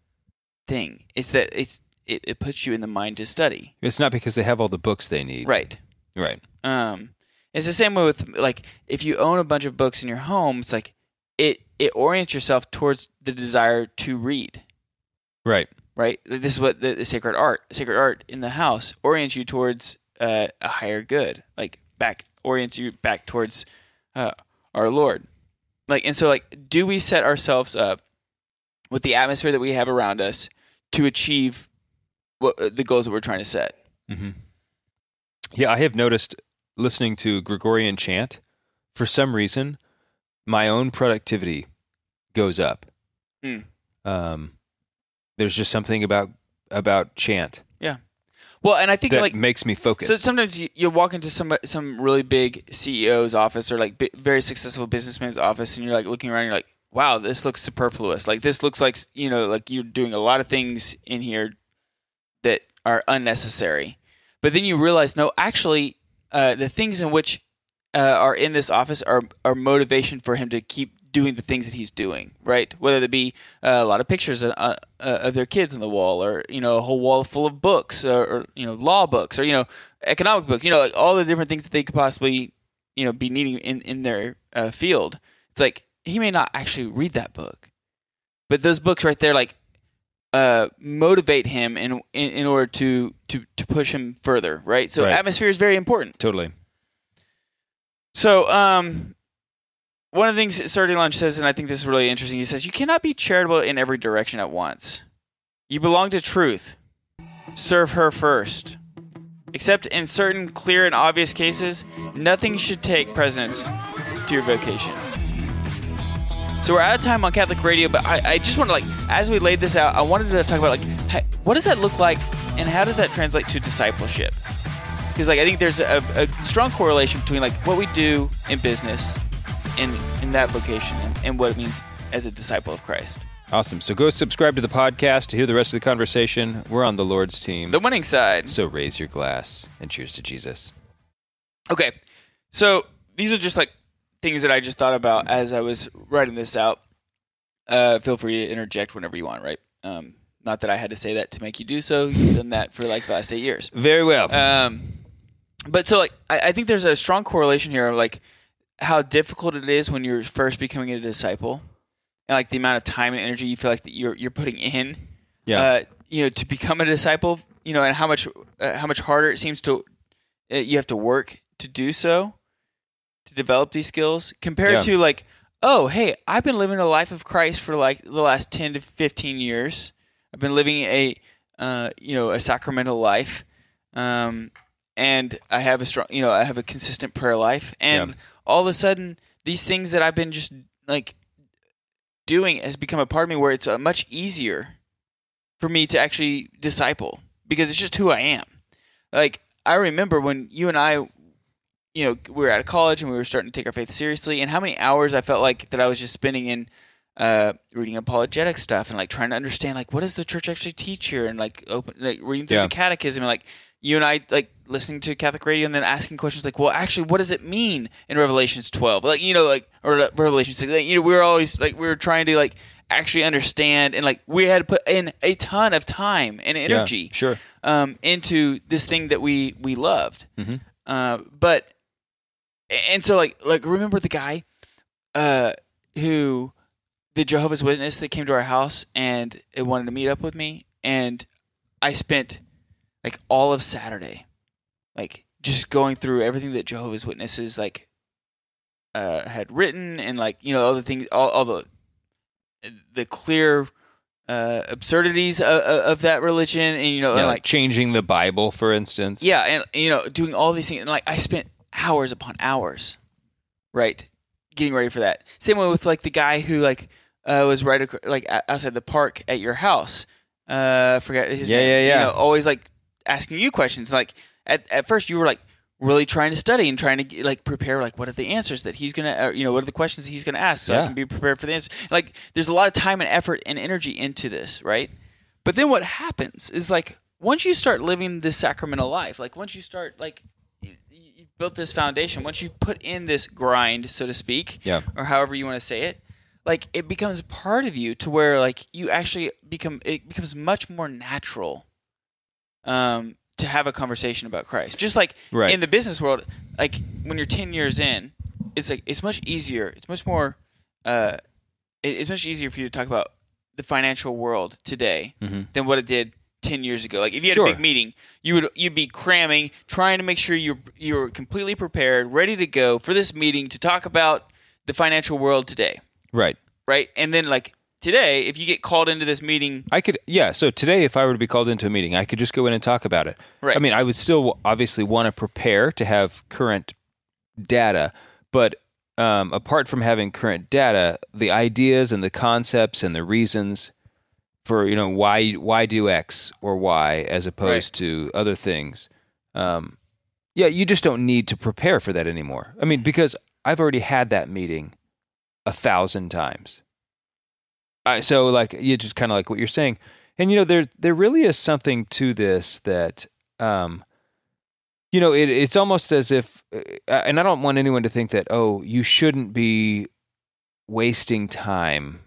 thing. It's that it's it, it puts you in the mind to study. It's not because they have all the books they need. Right. Right. Um, it's the same way with like if you own a bunch of books in your home, it's like it it orients yourself towards the desire to read. Right. Right. This is what the, the sacred art, sacred art in the house orients you towards uh, a higher good, like back orients you back towards uh, our Lord. Like, and so like, do we set ourselves up with the atmosphere that we have around us to achieve what the goals that we're trying to set? Mm-hmm. Yeah, I have noticed listening to Gregorian chant, for some reason, my own productivity goes up. Mm. Um, there's just something about about chant Well, and I think that like makes me focus. so sometimes you, you walk into some some really big C E O's office or like bi- very successful businessman's office, and you're like looking around, and you're like, wow, this looks superfluous. Like this looks like, you know, like you're doing a lot of things in here that are unnecessary. But then you realize, no, actually, uh, the things in which uh, are in this office are are motivation for him to keep doing the things that he's doing, right? Whether it be uh, a lot of pictures of, uh, uh, of their kids on the wall, or you know, a whole wall full of books, or, or you know, law books, or you know, economic books, you know, like all the different things that they could possibly, you know, be needing in in their uh, field. It's like he may not actually read that book, but those books right there, like, uh, motivate him in, in in order to to to push him further, right? So Right. atmosphere is very important. Totally. So, um, one of the things that Serdi Lunch says, and I think this is really interesting, he says, you cannot be charitable in every direction at once. You belong to truth. Serve her first. Except in certain clear and obvious cases, nothing should take precedence to your vocation. So we're out of time on Catholic Radio, but I, I just want to, like, as we laid this out, I wanted to talk about, like, how, what does that look like, and how does that translate to discipleship? Because, like, I think there's a, a strong correlation between, like, what we do in business in in that vocation and, and what it means as a disciple of Christ. Awesome. So go subscribe to the podcast to hear the rest of the conversation. We're on the Lord's team. The winning side. So raise your glass and cheers to Jesus. Okay, so these are just like things that I just thought about as I was writing this out. Uh, feel free to interject whenever you want, right? Um, not that I had to say that to make you do so. You've done that for like the last eight years. Very well. Um, but so like I, I think there's a strong correlation here of like how difficult it is when you're first becoming a disciple, and like the amount of time and energy you feel like that you're you're putting in, yeah. uh, you know, to become a disciple, you know, and how much uh, how much harder it seems to uh, you have to work to do so, to develop these skills compared Yeah. to like, oh, hey, I've been living a life of Christ for like the last ten to fifteen years. I've been living a uh, you know a sacramental life, um, and I have a strong, you know, I have a consistent prayer life, and Yeah. all of a sudden, these things that I've been just like doing has become a part of me where it's uh, much easier for me to actually disciple because it's just who I am. Like I remember when you and I, you know, we were out of college and we were starting to take our faith seriously, and how many hours I felt like that I was just spending in uh, reading apologetic stuff and like trying to understand like what does the church actually teach here, and like open like reading through Yeah. the catechism, and like you and I like listening to Catholic radio and then asking questions like, well, actually, what does it mean in Revelations twelve? Like you know, like or Revelation six. Like, you know, we were always like we were trying to like actually understand, and like we had to put in a ton of time and energy. Yeah, sure. Um, into this thing that we we loved, Mm-hmm. uh, but and so like like remember the guy, uh, who the Jehovah's Witness that came to our house and it wanted to meet up with me, and I spent like all of Saturday, like just going through everything that Jehovah's Witnesses like uh, had written, and like you know all the things, all, all the the clear. Uh, absurdities of, of that religion, and you know, Yeah, and, like like changing the Bible, for instance. yeah, and you know, doing all these things, and like I spent hours upon hours, right, getting ready for that. Same way with like the guy who like uh, was right ac- like outside the park at your house. Uh, I forgot his Yeah, name. yeah, yeah. You know, always like asking you questions. Like at at first, you were like really trying to study and trying to like prepare. Like, what are the answers that he's gonna, uh, you know, what are the questions that he's gonna ask, so I Yeah. can be prepared for the answer. Like, there's a lot of time and effort and energy into this, right? But then what happens is like once you start living this sacramental life, like once you start like you, you've built this foundation, once you've put in this grind, so to speak, Yeah. or however you want to say it, like it becomes part of you to where like you actually become it becomes much more natural um to have a conversation about Christ. Just like Right. in the business world, like when you're ten years in, it's like it's much easier, it's much more uh it- it's much easier for you to talk about the financial world today Mm-hmm. than what it did ten years ago. Like if you had Sure. a big meeting, you would you'd be cramming, trying to make sure you're you're completely prepared, ready to go for this meeting to talk about the financial world today, Right. right? And then like today, if you get called into this meeting, I could, yeah. So today, if I were to be called into a meeting, I could just go in and talk about it. Right. I mean, I would still obviously want to prepare to have current data, but um, apart from having current data, the ideas and the concepts and the reasons for you know why why do X or Y as opposed to other things, um, yeah, you just don't need to prepare for that anymore. I mean, because I've already had that meeting a thousand times. I, so like you just kind of like what you're saying, and you know there there really is something to this that um, you know it, it's almost as if, uh, and I don't want anyone to think that oh you shouldn't be wasting time,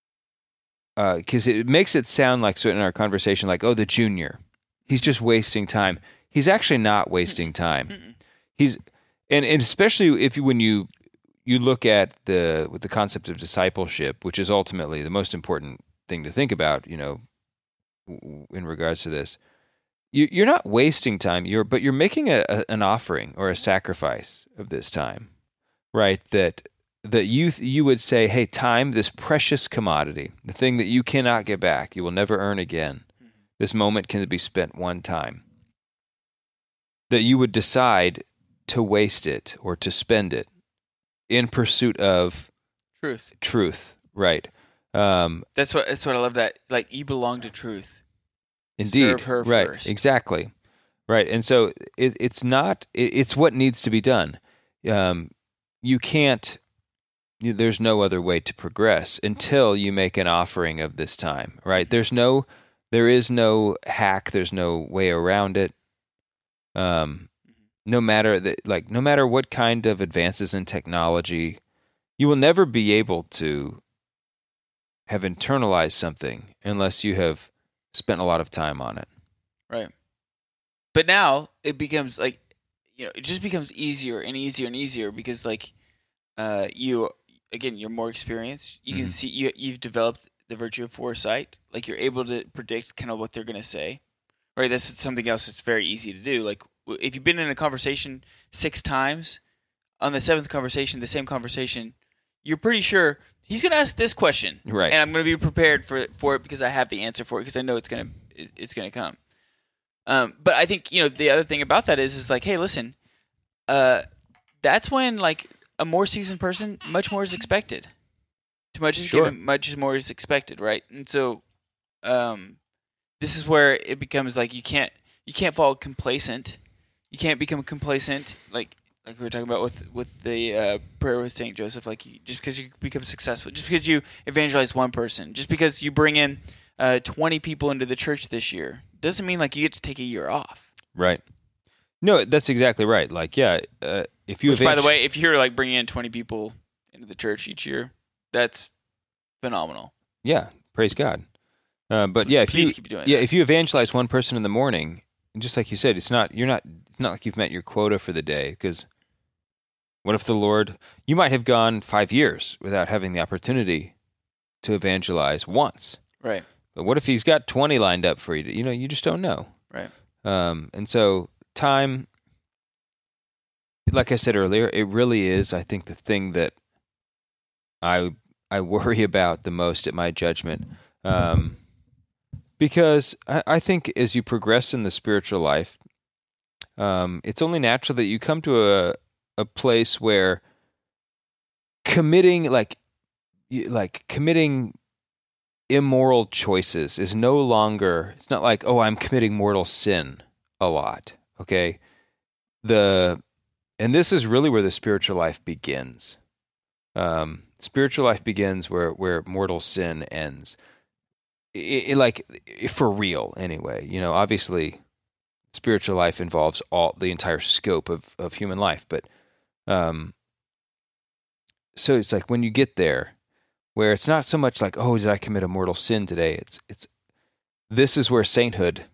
because it makes it sound like so in our conversation like oh the junior, he's just wasting time. He's actually not wasting time. Mm-mm. He's and, and especially if you when you you look at the with the concept of discipleship, which is ultimately the most important thing to think about, you know, w- in regards to this, you, you're not wasting time. You're but you're making a, a, an offering or a sacrifice of this time, right? That that you you would say, hey, time, this precious commodity, the thing that you cannot get back, you will never earn again. This moment can be spent one time. That you would decide to waste it or to spend it in pursuit of truth. truth, right? Um, That's what that's what I love. That like you belong to truth. indeed, Serve her right? first. Exactly, right. And so it, it's not. It, it's what needs to be done. Um, you can't. You, there's no other way to progress until you make an offering of this time, right? There's no. There is no hack. There's no way around it. Um, no matter that, like, no matter what kind of advances in technology, you will never be able to have internalized something unless you have spent a lot of time on it. Right. But now it becomes like, you know, it just becomes easier and easier and easier because like, uh, you again, you're more experienced. You can Mhm. see you you've developed the virtue of foresight. Like you're able to predict kind of what they're gonna say. Right. That's something else that's very easy to do. Like w- if you've been in a conversation six times, on the seventh conversation, the same conversation, you're pretty sure he's gonna ask this question, Right. and I'm gonna be prepared for for it because I have the answer for it because I know it's gonna it- it's gonna come. Um, but I think you know the other thing about that is is like, hey, listen, uh, that's when like a more seasoned person, much more is expected. Too much is Sure. given, much more is expected, right? And so, um, this is where it becomes like you can't you can't fall complacent. You can't become complacent, like like we were talking about with with the uh, prayer with Saint Joseph. Like you, just because you become successful, just because you evangelize one person, just because you bring in uh, twenty people into the church this year, doesn't mean like you get to take a year off. Right. No, that's exactly right. Like, yeah, uh, if you Which, evangel- by the way, if you're like bringing in twenty people into the church each year, that's phenomenal. yeah, praise God. Uh, but yeah, if Please you keep doing yeah, that. if you evangelize one person in the morning, just like you said, it's not you're not it's not like you've met your quota for the day. Because what if the Lord, you might have gone five years without having the opportunity to evangelize once. Right. But what if He's got twenty lined up for you? To, you know, you just don't know. Right. Um, and so time, like I said earlier, it really is, I think, the thing that I I worry about the most at my judgment. Um, because I, I think as you progress in the spiritual life, um, it's only natural that you come to a a place where committing like you- like committing immoral choices is no longer, it's not like, oh, I'm committing mortal sin a lot. Okay. The, and this is really where the spiritual life begins. Um, spiritual life begins where, where mortal sin ends. It, it, like for real anyway, you know, obviously spiritual life involves all the entire scope of, of human life. But, um, so it's like when you get there, where it's not so much like, oh, did I commit a mortal sin today? It's, it's, this is where sainthood,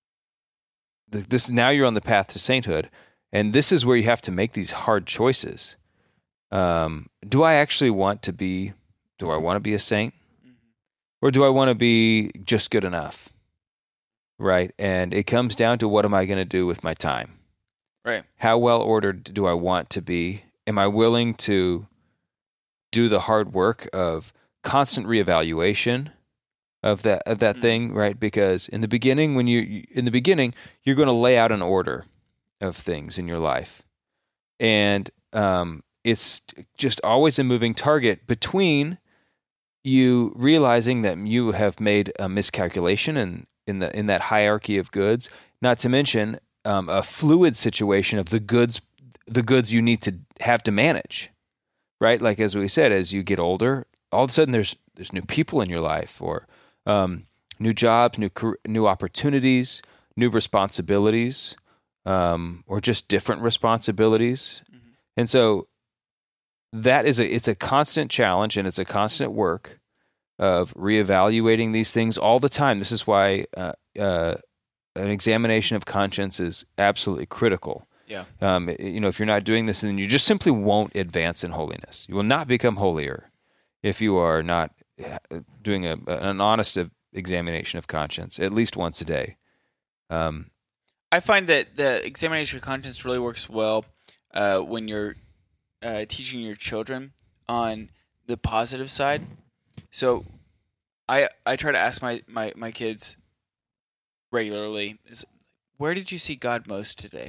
this, now you're on the path to sainthood, and this is where you have to make these hard choices. Um, do I actually want to be, do I want to be a saint? Or do I want to be just good enough? Right? And it comes down to, what am I going to do with my time? Right. How well ordered do I want to be? Am I willing to do the hard work of constant reevaluation of that of that Mm. thing, right? Because in the beginning, when you in the beginning, you're going to lay out an order of things in your life, and um, it's just always a moving target between you realizing that you have made a miscalculation in in the in that hierarchy of goods. Not to mention um, a fluid situation of the goods the goods you need to have to manage. Right, like as we said, as you get older, all of a sudden there's there's new people in your life, or um, new jobs, new new opportunities, new responsibilities, um, or just different responsibilities. Mm-hmm. And so that is a it's a constant challenge, and it's a constant work of reevaluating these things all the time. This is why uh, uh, an examination of conscience is absolutely critical. Yeah. Um, you know, if you're not doing this, then you just simply won't advance in holiness. You will not become holier if you are not doing a, an honest examination of conscience at least once a day. Um, I find that the examination of conscience really works well uh, when you're uh, teaching your children on the positive side. So I I try to ask my, my, my kids regularly, is, where did you see God most today?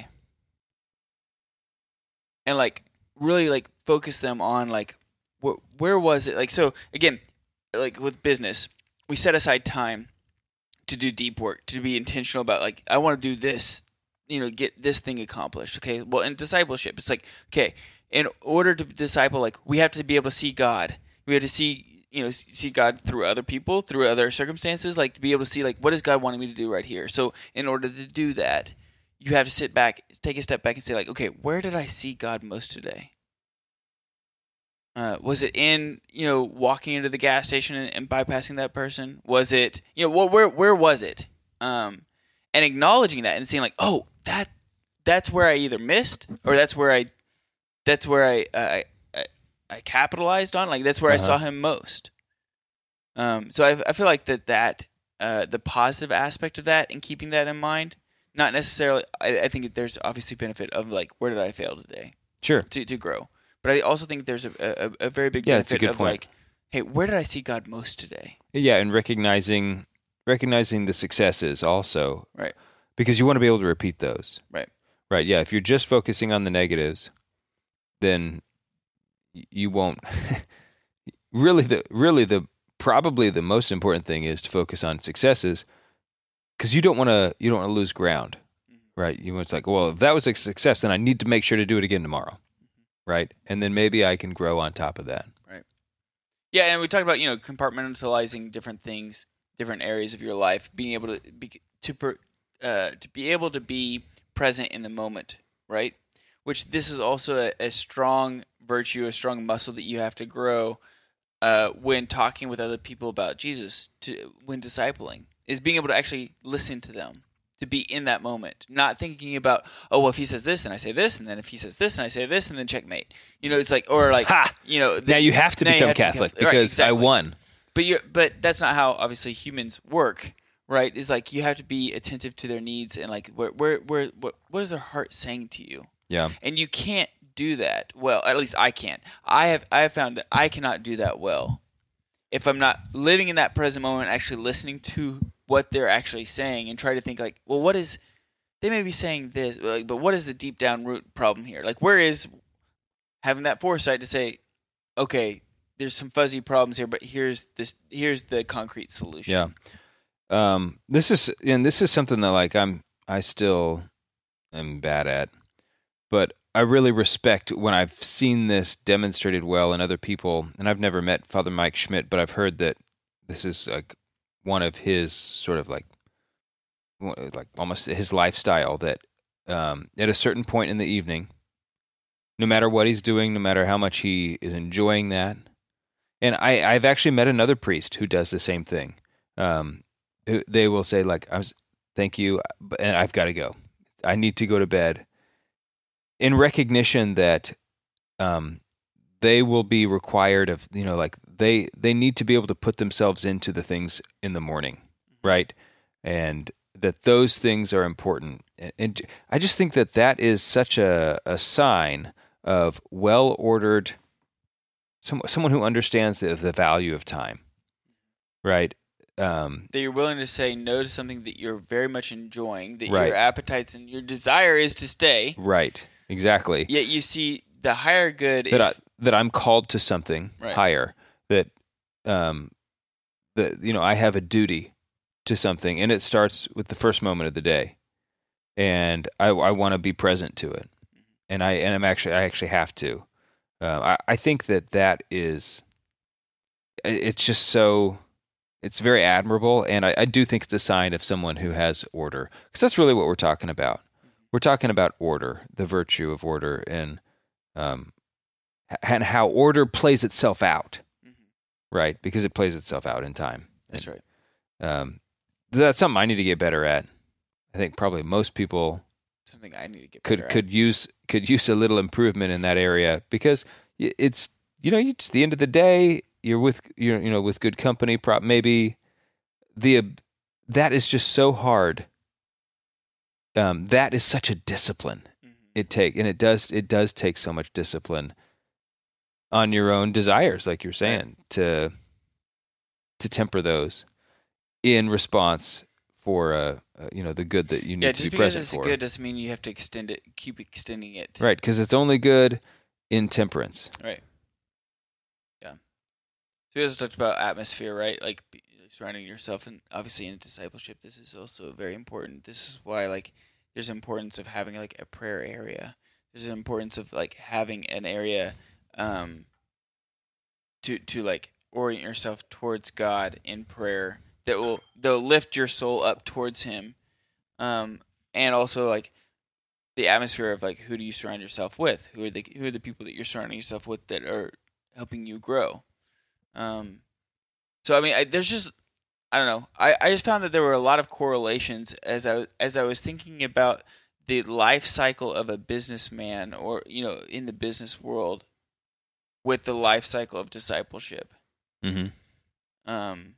And like really like focus them on like wh- where was it? Like, so again, like with business, we set aside time to do deep work, to be intentional about like, I want to do this, you know, get this thing accomplished. Okay. Well, in discipleship, it's like, okay, in order to disciple, like we have to be able to see God. We have to see, you know, see God through other people, through other circumstances, like to be able to see like, what is God wanting me to do right here? So in order to do that, you have to sit back, take a step back and say like, okay, where did I see God most today? Uh, was it in, you know, walking into the gas station and, and bypassing that person? Was it, you know, what, where, where was it? Um, and acknowledging that and saying like, oh, that, that's where I either missed or that's where I, that's where I, uh, I, I capitalized on. Like that's where Uh-huh. I saw him most. Um, so I, I feel like that, that, uh, the positive aspect of that and keeping that in mind, not necessarily, I, I think there's obviously benefit of like, where did I fail today sure. to, to grow? But I also think there's a, a, a very big Yeah, that's a benefit good of point. like, hey, where did I see God most today? Yeah, and recognizing recognizing the successes also. Right. Because you want to be able to repeat those. Right. Right, yeah. If you're just focusing on the negatives, then y- you won't really the really the probably the most important thing is to focus on successes, because you don't want to you don't want to lose ground. right? You know, it's like, well, if that was a success, then I need to make sure to do it again tomorrow, right? And then maybe I can grow on top of that. Right. Yeah, and we talked about, you know, compartmentalizing different things, different areas of your life, being able to be to per, uh, to be able to be present in the moment, right? Which this is also a, a strong virtue, a strong muscle that you have to grow uh, when talking with other people about Jesus, to when discipling, is being able to actually listen to them, to be in that moment, not thinking about, oh, well, if he says this, then I say this, and then if he says this, then I say this, and then checkmate. You know, it's like, or like, Ha! you know. Now you have to now you become have to Catholic become- right, because exactly. I won. But you but that's not how obviously humans work, right? Is like you have to be attentive to their needs and like where where where what what is their heart saying to you? Yeah. And you can't do that well. At least I can't. I have I have found that I cannot do that well if I'm not living in that present moment, actually listening to what they're actually saying and try to think like, well, what is they may be saying this, like, but what is the deep down root problem here? Like, where is having that foresight to say, okay, there's some fuzzy problems here, but here's this here's the concrete solution. Yeah. Um, this is and this is something that like I'm I still am bad at, but I really respect when I've seen this demonstrated well in other people. And I've never met Father Mike Schmidt, but I've heard that this is like one of his sort of like like almost his lifestyle. That um, at a certain point in the evening, no matter what he's doing, no matter how much he is enjoying that. And I, I've actually met another priest who does the same thing. Um, who, they will say like, "I was, thank you, and I've got to go. I need to go to bed." In recognition that um, they will be required of, you know, like they they need to be able to put themselves into the things in the morning, right? And that those things are important. And, and I just think that that is such a, a sign of well-ordered. Some, someone who understands the, the value of time, right? Um, that you're willing to say no to something that you're very much enjoying, that Right. your appetites and your desire is to stay, right, exactly. yet you see the higher good That I, is... that I'm called to something Right. higher. That um, that you know I have a duty to something, and it starts with the first moment of the day, and I, I want to be present to it, and I and I'm actually I actually have to. Uh, I, I think that that is, it's just so, it's very admirable, and I, I do think it's a sign of someone who has order, because that's really what we're talking about. We're talking about order, the virtue of order, and um, and how order plays itself out, Mm-hmm. right? Because it plays itself out in time. That's right. Um, that's something I need to get better at. I think probably most people Something I need to get could better could use could use a little improvement in that area, because y- it's you know it's the end of the day, you're with you're you know with good company. Prop maybe the that is just so hard. Um, that is such a discipline. at. Mhm. It take and it does it does take so much discipline on your own desires, like you're saying, to to temper those in response for uh, uh, you know the good that you need Yeah, to just be because present it's for. good doesn't mean you have to extend it, keep extending it. Right, because it's only good in temperance. Right. Yeah. So we also talked about atmosphere, right? Like be- surrounding yourself, and obviously in discipleship, this is also very important. This is why, like, there's importance of having like a prayer area. There's an importance of like having an area, um, to to like orient yourself towards God in prayer that will they'll lift your soul up towards Him, um, and also like the atmosphere of like who do you surround yourself with? Who are the who are the people that you're surrounding yourself with that are helping you grow? Um, so I mean, I, there's just I don't know. I, I just found that there were a lot of correlations as I as I was thinking about the life cycle of a businessman, or you know, in the business world, with the life cycle of discipleship. Mm-hmm. Um,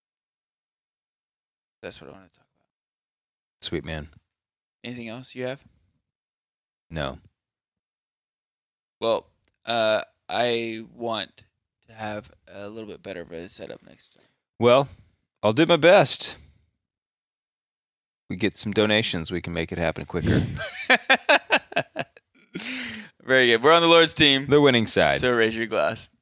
that's what I want to talk about. Sweet man. Anything else you have? No. Well, uh, I want to have a little bit better of a setup next time. Well, I'll do my best. We get some donations, we can make it happen quicker. Very good. We're on the Lord's team. The winning side. So raise your glass.